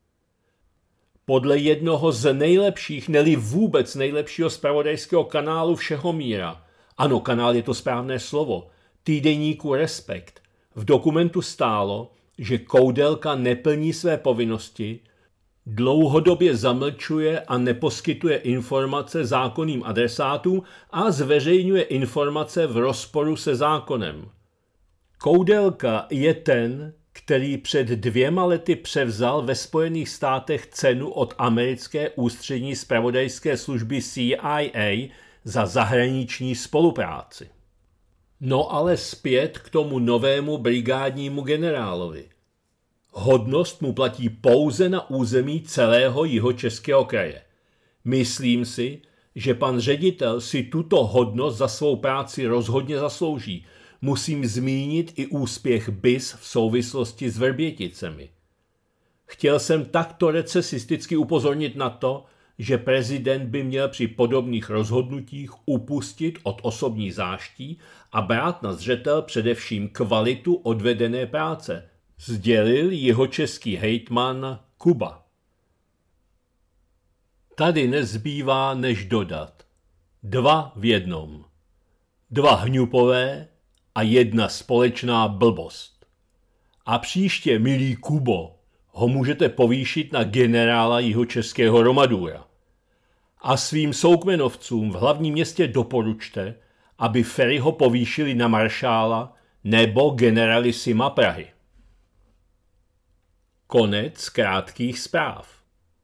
Podle jednoho z nejlepších, neli vůbec nejlepšího zpravodajského kanálu všeho míra, ano, kanál je to správné slovo, týdeníku Respekt, v dokumentu stálo, že Koudelka neplní své povinnosti, dlouhodobě zamlčuje a neposkytuje informace zákonným adresátům a zveřejňuje informace v rozporu se zákonem. Koudelka je ten, který před dvěma lety převzal ve Spojených státech cenu od americké ústřední zpravodajské služby C I A za zahraniční spolupráci. No ale zpět k tomu novému brigádnímu generálovi. Hodnost mu platí pouze na území celého jihočeského kraje. Myslím si, že pan ředitel si tuto hodnost za svou práci rozhodně zaslouží. Musím zmínit i úspěch B I S v souvislosti s Vrběticemi. Chtěl jsem takto recesisticky upozornit na to, že prezident by měl při podobných rozhodnutích upustit od osobní záští a brát na zřetel především kvalitu odvedené práce, sdělil jihočeský hejtman Kuba. Tady nezbývá než dodat. Dva v jednom. Dva hňupové a jedna společná blbost. A příště, milý Kubo, ho můžete povýšit na generála jihočeského Romadura. A svým soukmenovcům v hlavním městě doporučte, aby Ferryho povýšili na maršála nebo generalisima Prahy. Konec krátkých zpráv.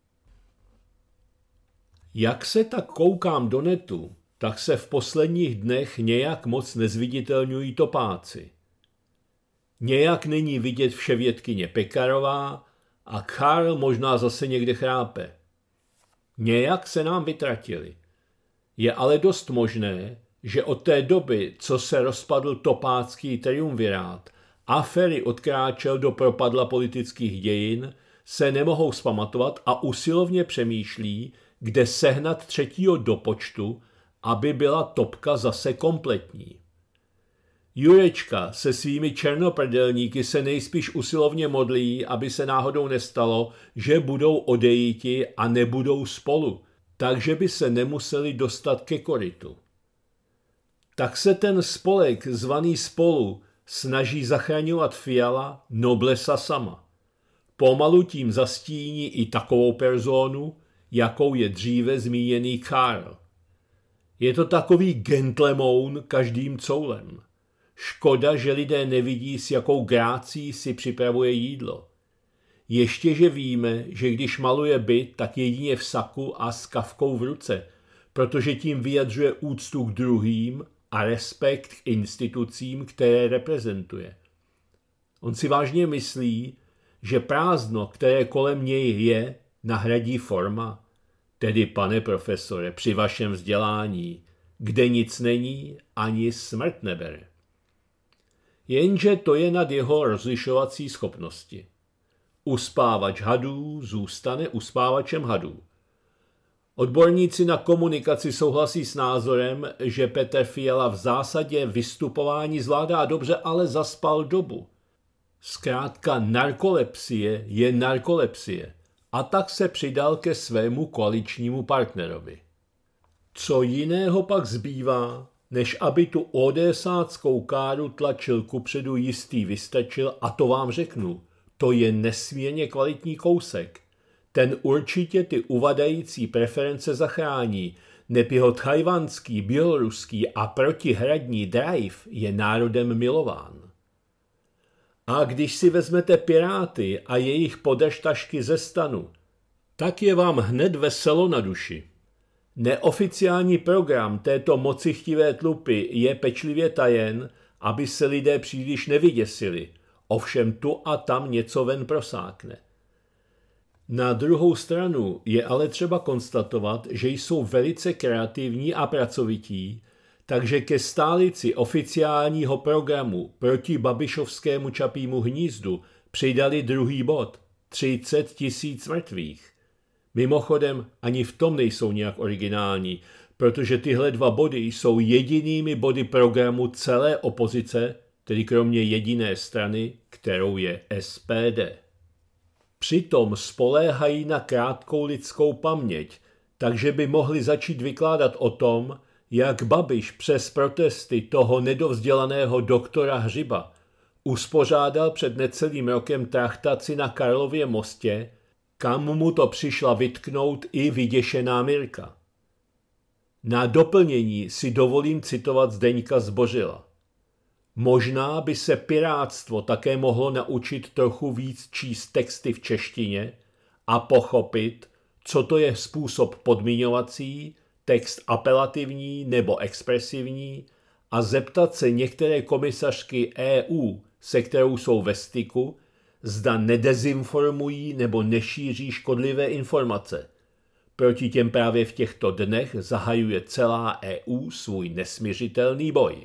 Jak se tak koukám do netu, tak se v posledních dnech nějak moc nezviditelňují topáci. Nějak není vidět vševědkyně Pekarová a Karl možná zase někde chrápe. Nějak se nám vytratili. Je ale dost možné, že od té doby, co se rozpadl topácký triumvirát a Ferry odkráčel do propadla politických dějin, se nemohou vzpamatovat a usilovně přemýšlí, kde sehnat třetího do počtu, aby byla topka zase kompletní. Jurečka se svými černoprdelníky se nejspíš usilovně modlí, aby se náhodou nestalo, že budou odejiti a nebudou spolu, takže by se nemuseli dostat ke korytu. Tak se ten spolek zvaný Spolu snaží zachraňovat Fiala Noblesa sama. Pomalu tím zastíní i takovou personu, jakou je dříve zmíněný Karl. Je to takový gentleman každým coulem. Škoda, že lidé nevidí, s jakou grácí si připravuje jídlo. Ještěže víme, že když maluje byt, tak jedině v saku a s kavkou v ruce, protože tím vyjadřuje úctu k druhým a respekt k institucím, které reprezentuje. On si vážně myslí, že prázdno, které kolem něj je, nahradí forma. Tedy, pane profesore, při vašem vzdělání, kde nic není, ani smrt nebere. Jenže to je nad jeho rozlišovací schopnosti. Uspávač hadů zůstane uspávačem hadů. Odborníci na komunikaci souhlasí s názorem, že Petr Fiala v zásadě vystupování zvládá dobře, ale zaspal dobu. Zkrátka narkolepsie je narkolepsie a tak se přidal ke svému koaličnímu partnerovi. Co jiného pak zbývá, než aby tu odesáckou káru tlačil kupředu jistý Vystrčil, a to vám řeknu, to je nesmírně kvalitní kousek. Ten určitě ty uvadající preference zachrání, neb jeho tchajwanský, běloruský a protihradní drive je národem milován. A když si vezmete Piráty a jejich podržtašky ze stanu, tak je vám hned veselo na duši. Neoficiální program této mocichtivé tlupy je pečlivě tajen, aby se lidé příliš nevyděsili, ovšem tu a tam něco ven prosákne. Na druhou stranu je ale třeba konstatovat, že jsou velice kreativní a pracovití, takže ke stálici oficiálního programu proti babišovskému Čapímu hnízdu přidali druhý bod – třicet tisíc mrtvých. Mimochodem, ani v tom nejsou nějak originální, protože tyhle dva body jsou jedinými body programu celé opozice, tedy kromě jediné strany, kterou je S P D. Přitom spoléhají na krátkou lidskou paměť, takže by mohli začít vykládat o tom, jak Babiš přes protesty toho nedovzdělaného doktora Hřiba uspořádal před necelým rokem trachtaci na Karlově mostě, kam mu to přišla vytknout i vyděšená Mirka. Na doplnění si dovolím citovat Zdeňka Zbořila. Možná by se pirátstvo také mohlo naučit trochu víc číst texty v češtině a pochopit, co to je způsob podmiňovací, text apelativní nebo expresivní, a zeptat se některé komisařky E U, se kterou jsou ve styku, zda nedezinformují nebo nešíří škodlivé informace. Proti těm právě v těchto dnech zahajuje celá E U svůj nesmiřitelný boj.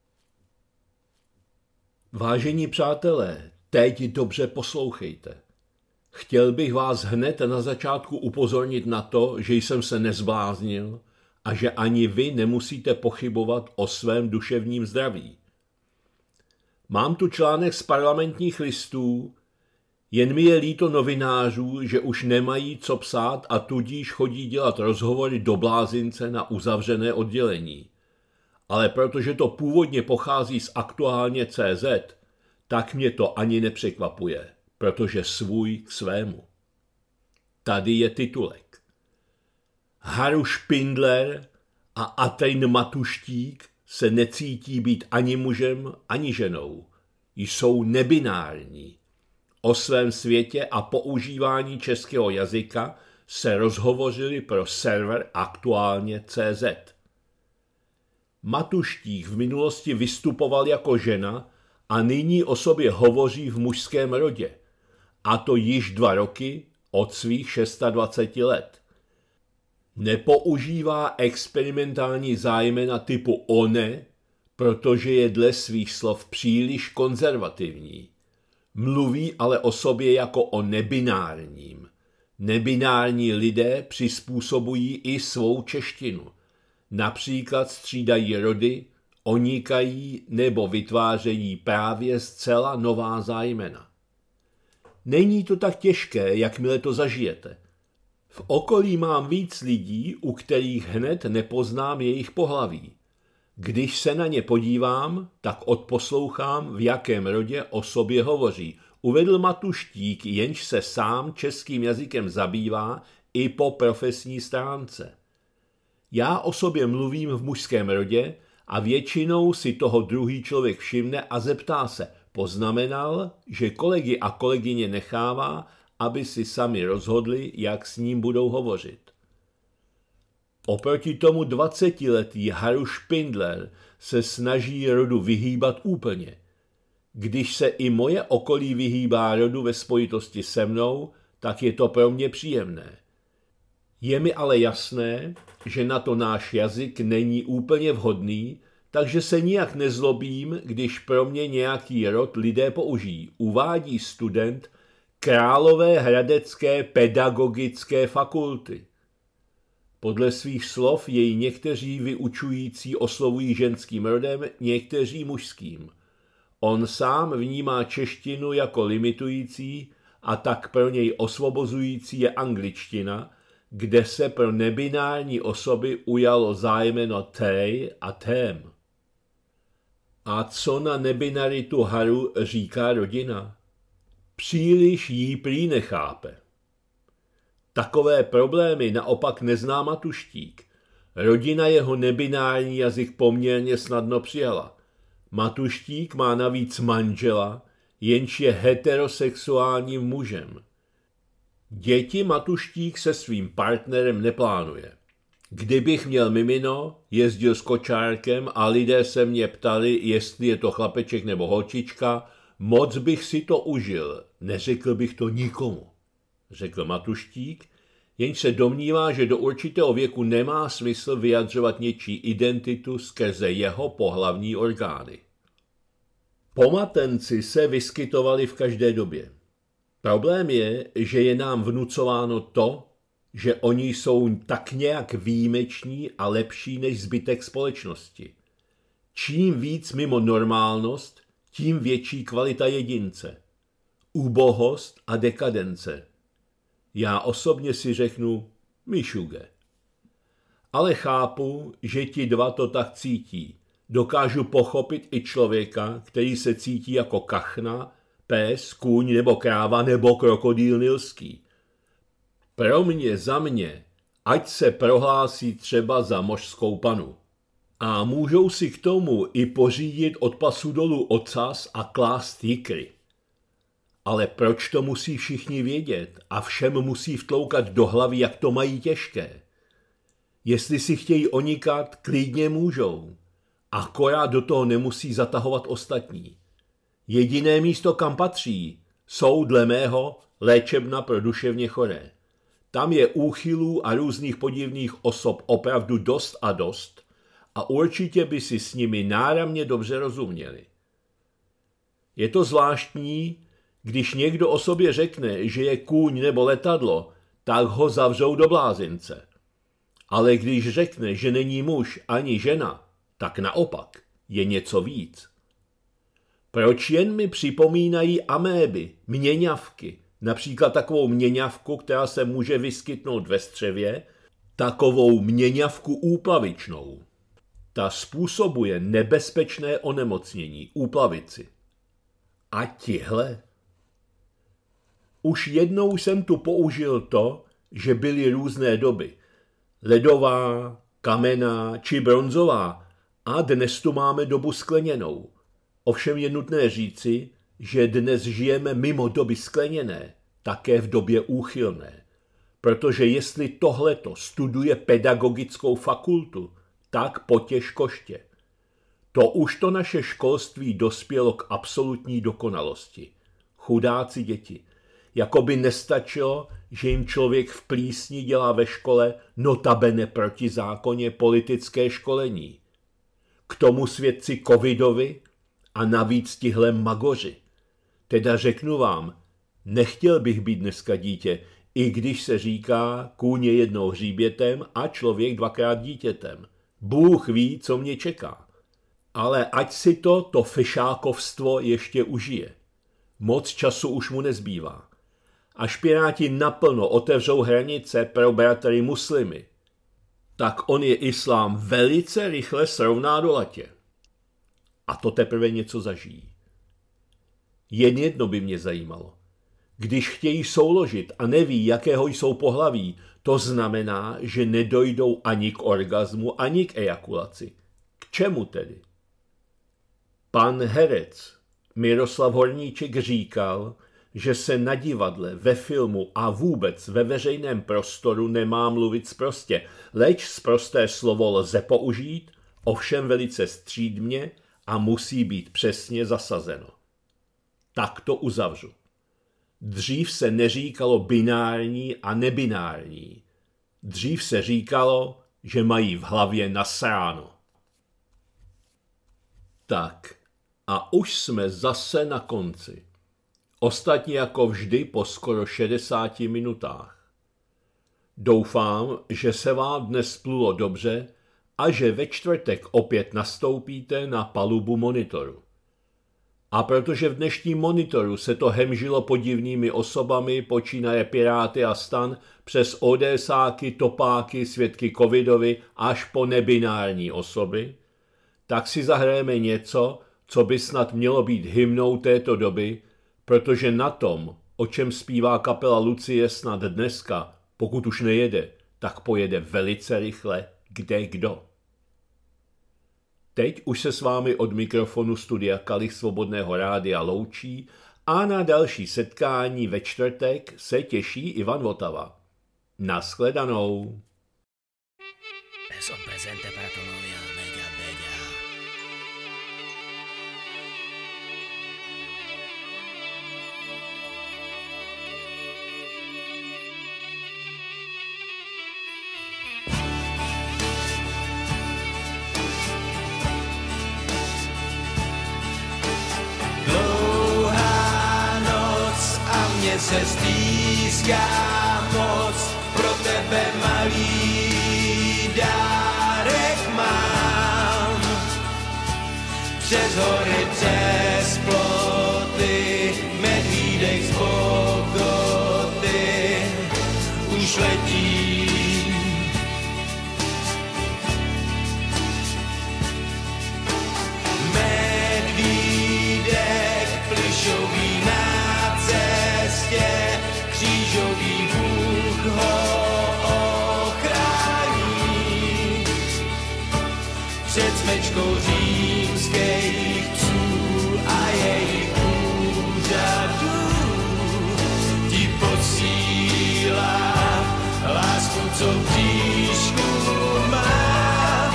Vážení přátelé, teď dobře poslouchejte. Chtěl bych vás hned na začátku upozornit na to, že jsem se nezbláznil a že ani vy nemusíte pochybovat o svém duševním zdraví. Mám tu článek z Parlamentních listů, jen mi je líto novinářů, že už nemají co psát a tudíž chodí dělat rozhovory do blázince na uzavřené oddělení. Ale protože to původně pochází z Aktuálně tečka cé zet, tak mě to ani nepřekvapuje, protože svůj k svému. Tady je titulek. Haru Špindler a Atrin Matuštík se necítí být ani mužem, ani ženou. Jsou nebinární. O svém světě a používání českého jazyka se rozhovořili pro server Aktuálně tečka cé zet. Matuštík v minulosti vystupoval jako žena a nyní o sobě hovoří v mužském rodě. A to již dva roky od svých dvaceti šesti let. Nepoužívá experimentální zájmena typu one, protože je dle svých slov příliš konzervativní. Mluví ale o sobě jako o nebinárním. Nebinární lidé přizpůsobují i svou češtinu. Například střídají rody, onikají nebo vytvářejí právě zcela nová zájmena. Není to tak těžké, jakmile to zažijete. V okolí mám víc lidí, u kterých hned nepoznám jejich pohlaví. Když se na ně podívám, tak odposlouchám, v jakém rodě o sobě hovoří. Uvedl Matuštík, jenž se sám českým jazykem zabývá i po profesní stránce. Já o sobě mluvím v mužském rodě a většinou si toho druhý člověk všimne a zeptá se, poznamenal, že kolegy a kolegyně nechává, aby si sami rozhodli, jak s ním budou hovořit. Oproti tomu dvacetiletý Haru Špindler se snaží rodu vyhýbat úplně. Když se i moje okolí vyhýbá rodu ve spojitosti se mnou, tak je to pro mě příjemné. Je mi ale jasné, že na to náš jazyk není úplně vhodný, takže se nijak nezlobím, když pro mě nějaký rod lidé použijí, uvádí student Královéhradecké pedagogické fakulty. Podle svých slov jej někteří vyučující oslovují ženským rodem, někteří mužským. On sám vnímá češtinu jako limitující a tak pro něj osvobozující je angličtina, kde se pro nebinární osoby ujalo zájmeno they a them. A co na nebinaritu Haru říká rodina? Příliš jí prý nechápe. Takové problémy naopak nezná Matuštík. Rodina jeho nebinární jazyk poměrně snadno přijala. Matuštík má navíc manžela, jenž je heterosexuálním mužem. Děti Matuštík se svým partnerem neplánuje. Kdybych měl mimino, jezdil s kočárkem a lidé se mě ptali, jestli je to chlapeček nebo holčička, moc bych si to užil, neřekl bych to nikomu, řekl Matuštík, jenž se domnívá, že do určitého věku nemá smysl vyjadřovat něčí identitu skrze jeho pohlavní orgány. Pomatenci se vyskytovali v každé době. Problém je, že je nám vnucováno to, že oni jsou tak nějak výjimeční a lepší než zbytek společnosti. Čím víc mimo normálnost, tím větší kvalita jedince. Ubohost a dekadence. Já osobně si řeknu mišuge. Ale chápu, že ti dva to tak cítí. Dokážu pochopit i člověka, který se cítí jako kachna, pes, kůň nebo kráva nebo krokodýl nilský. Pro mě, za mě, ať se prohlásí třeba za mořskou panu. A můžou si k tomu i pořídit od pasu dolů ocas a klást jikry. Ale proč to musí všichni vědět a všem musí vtloukat do hlavy, jak to mají těžké? Jestli si chtějí onikat, klidně můžou. Akorát do toho nemusí zatahovat ostatní. Jediné místo, kam patří, jsou dle mého léčebna pro duševně choré. Tam je úchylů a různých podivných osob opravdu dost a dost a určitě by si s nimi náramně dobře rozuměli. Je to zvláštní, když někdo o sobě řekne, že je kůň nebo letadlo, tak ho zavřou do blázince. Ale když řekne, že není muž ani žena, tak naopak je něco víc. Proč jen mi připomínají améby, měňavky, například takovou měňavku, která se může vyskytnout ve střevě, takovou měňavku úplavičnou. Ta způsobuje nebezpečné onemocnění, úplavici. A tihle? Už jednou jsem tu použil to, že byly různé doby. Ledová, kamenná či bronzová a dnes tu máme dobu skleněnou. Ovšem je nutné říci, že dnes žijeme mimo doby skleněné, také v době úchylné. Protože jestli tohleto studuje pedagogickou fakultu, tak potěž koště. To už to naše školství dospělo k absolutní dokonalosti. Chudáci děti. Jako by nestačilo, že jim člověk v plísni dělá ve škole notabene protizákonně politické školení. K tomu svědci covidovi a navíc tihle magoři. Teda řeknu vám, nechtěl bych být dneska dítě, i když se říká kůň je jednou hříbětem a člověk dvakrát dítětem. Bůh ví, co mě čeká. Ale ať si to, to fešákovstvo ještě užije. Moc času už mu nezbývá. Až Piráti naplno otevřou hranice pro bratry muslimy, tak on je islám velice rychle srovná do latě. A to teprve něco zažijí. Jen jedno by mě zajímalo. Když chtějí souložit a neví, jakého jsou pohlaví, to znamená, že nedojdou ani k orgazmu, ani k ejakulaci. K čemu tedy? Pan herec Miroslav Horníček říkal, že se na divadle, ve filmu a vůbec ve veřejném prostoru nemá mluvit sprostě, leč sprosté slovo lze použít, ovšem velice střídmě a musí být přesně zasazeno. Tak to uzavřu. Dřív se neříkalo binární a nebinární. Dřív se říkalo, že mají v hlavě nasráno. Tak, a už jsme zase na konci. Ostatně jako vždy po skoro šedesáti minutách. Doufám, že se vám dnes plulo dobře a že ve čtvrtek opět nastoupíte na palubu monitoru. A protože v dnešním monitoru se to hemžilo podivnými osobami, počínaje Piráty a Stan, přes ODSáky, topáky, svědky covidovi až po nebinární osoby, tak si zahrajeme něco, co by snad mělo být hymnou této doby, protože na tom, o čem zpívá kapela Lucie snad dneska, pokud už nejede, tak pojede velice rychle kde kdo. Teď už se s vámi od mikrofonu studia Kalich Svobodného rádia loučí a na další setkání ve čtvrtek se těší Ivan Votava. Naschledanou. Son presente para tu novia, bella, bella. Dlouhá noc a mně se stýská moc, pro tebe malý dárek mám. Přes hory, přes ploty, medvídek z Bogoty už letí. Medvídek plišový na cestě, křížový Bůh ho ochrání. Před smečkou římských psů a jejich úřadů ti posílá lásku, co v bříšku má.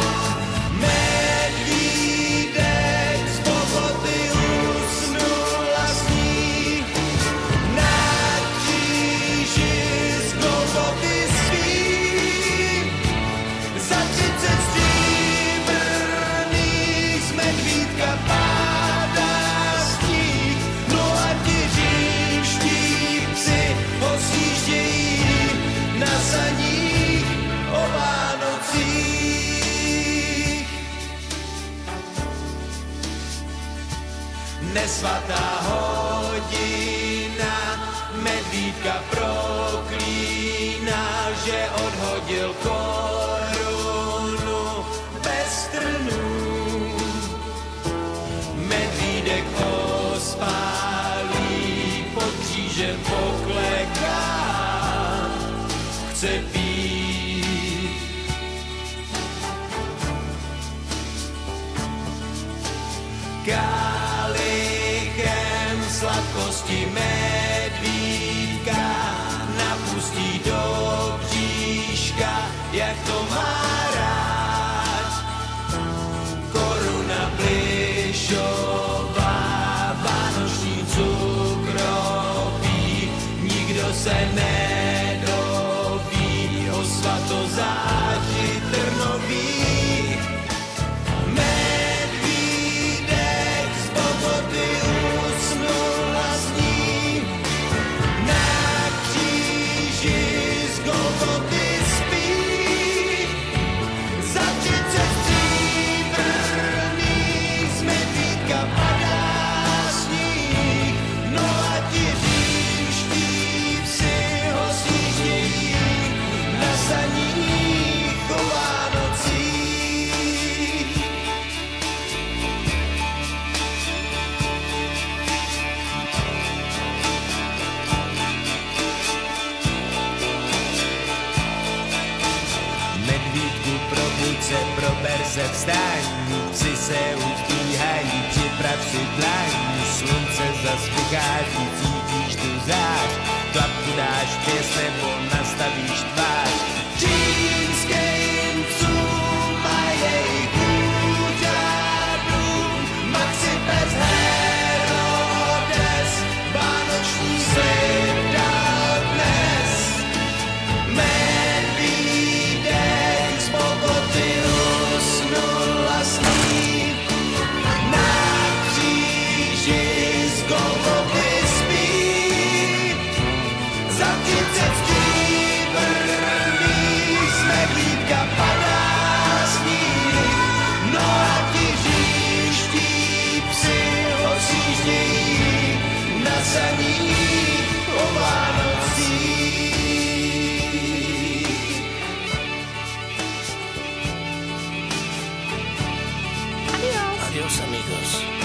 Medvídek z Bogoty usnul a sní, na kříži z Golgoty svým. Za třicet stříbrných z medvídka pádá sníh, no a ti římští psi ho sjíždějí na saních o Vánocích. Nesvatá hodina medvídka proklíná, že odhodil korunu bez trnů. Medvídek ospálí, pod křížem pokleká, chce pít. Kalichem sladkosti medvídka napustí do bříška, jak to má rád. Koruna plišová, vánoční cukroví, se nedoví o svatozáři trnový. Medvídek z Bogoty usnul a sní, na kříži z Golgoty spí. Za třicet stříbrných z medvídka padá sníh, no a ti říští psi ho sjíždějí na saních o Vánocích. Medvídku, probuď se, prober se, vstaň, psi se už zbíhají, připrav si dlaň, slunce zas vychází, cítíš tu zář, tlapku dáš pěst nebo nastavíš tvář. Čínským psům a jejich úřadům Maxipes Herodes vánoční slib dal dnes. Medvídek z Bogoty usnul a sní, na kříži z Golgoty spí. Za třicet stříbrných z medvídka padá sníh, no a ti říští psi ho sjíždějí na saních o Vánocích. Adiós, amigos.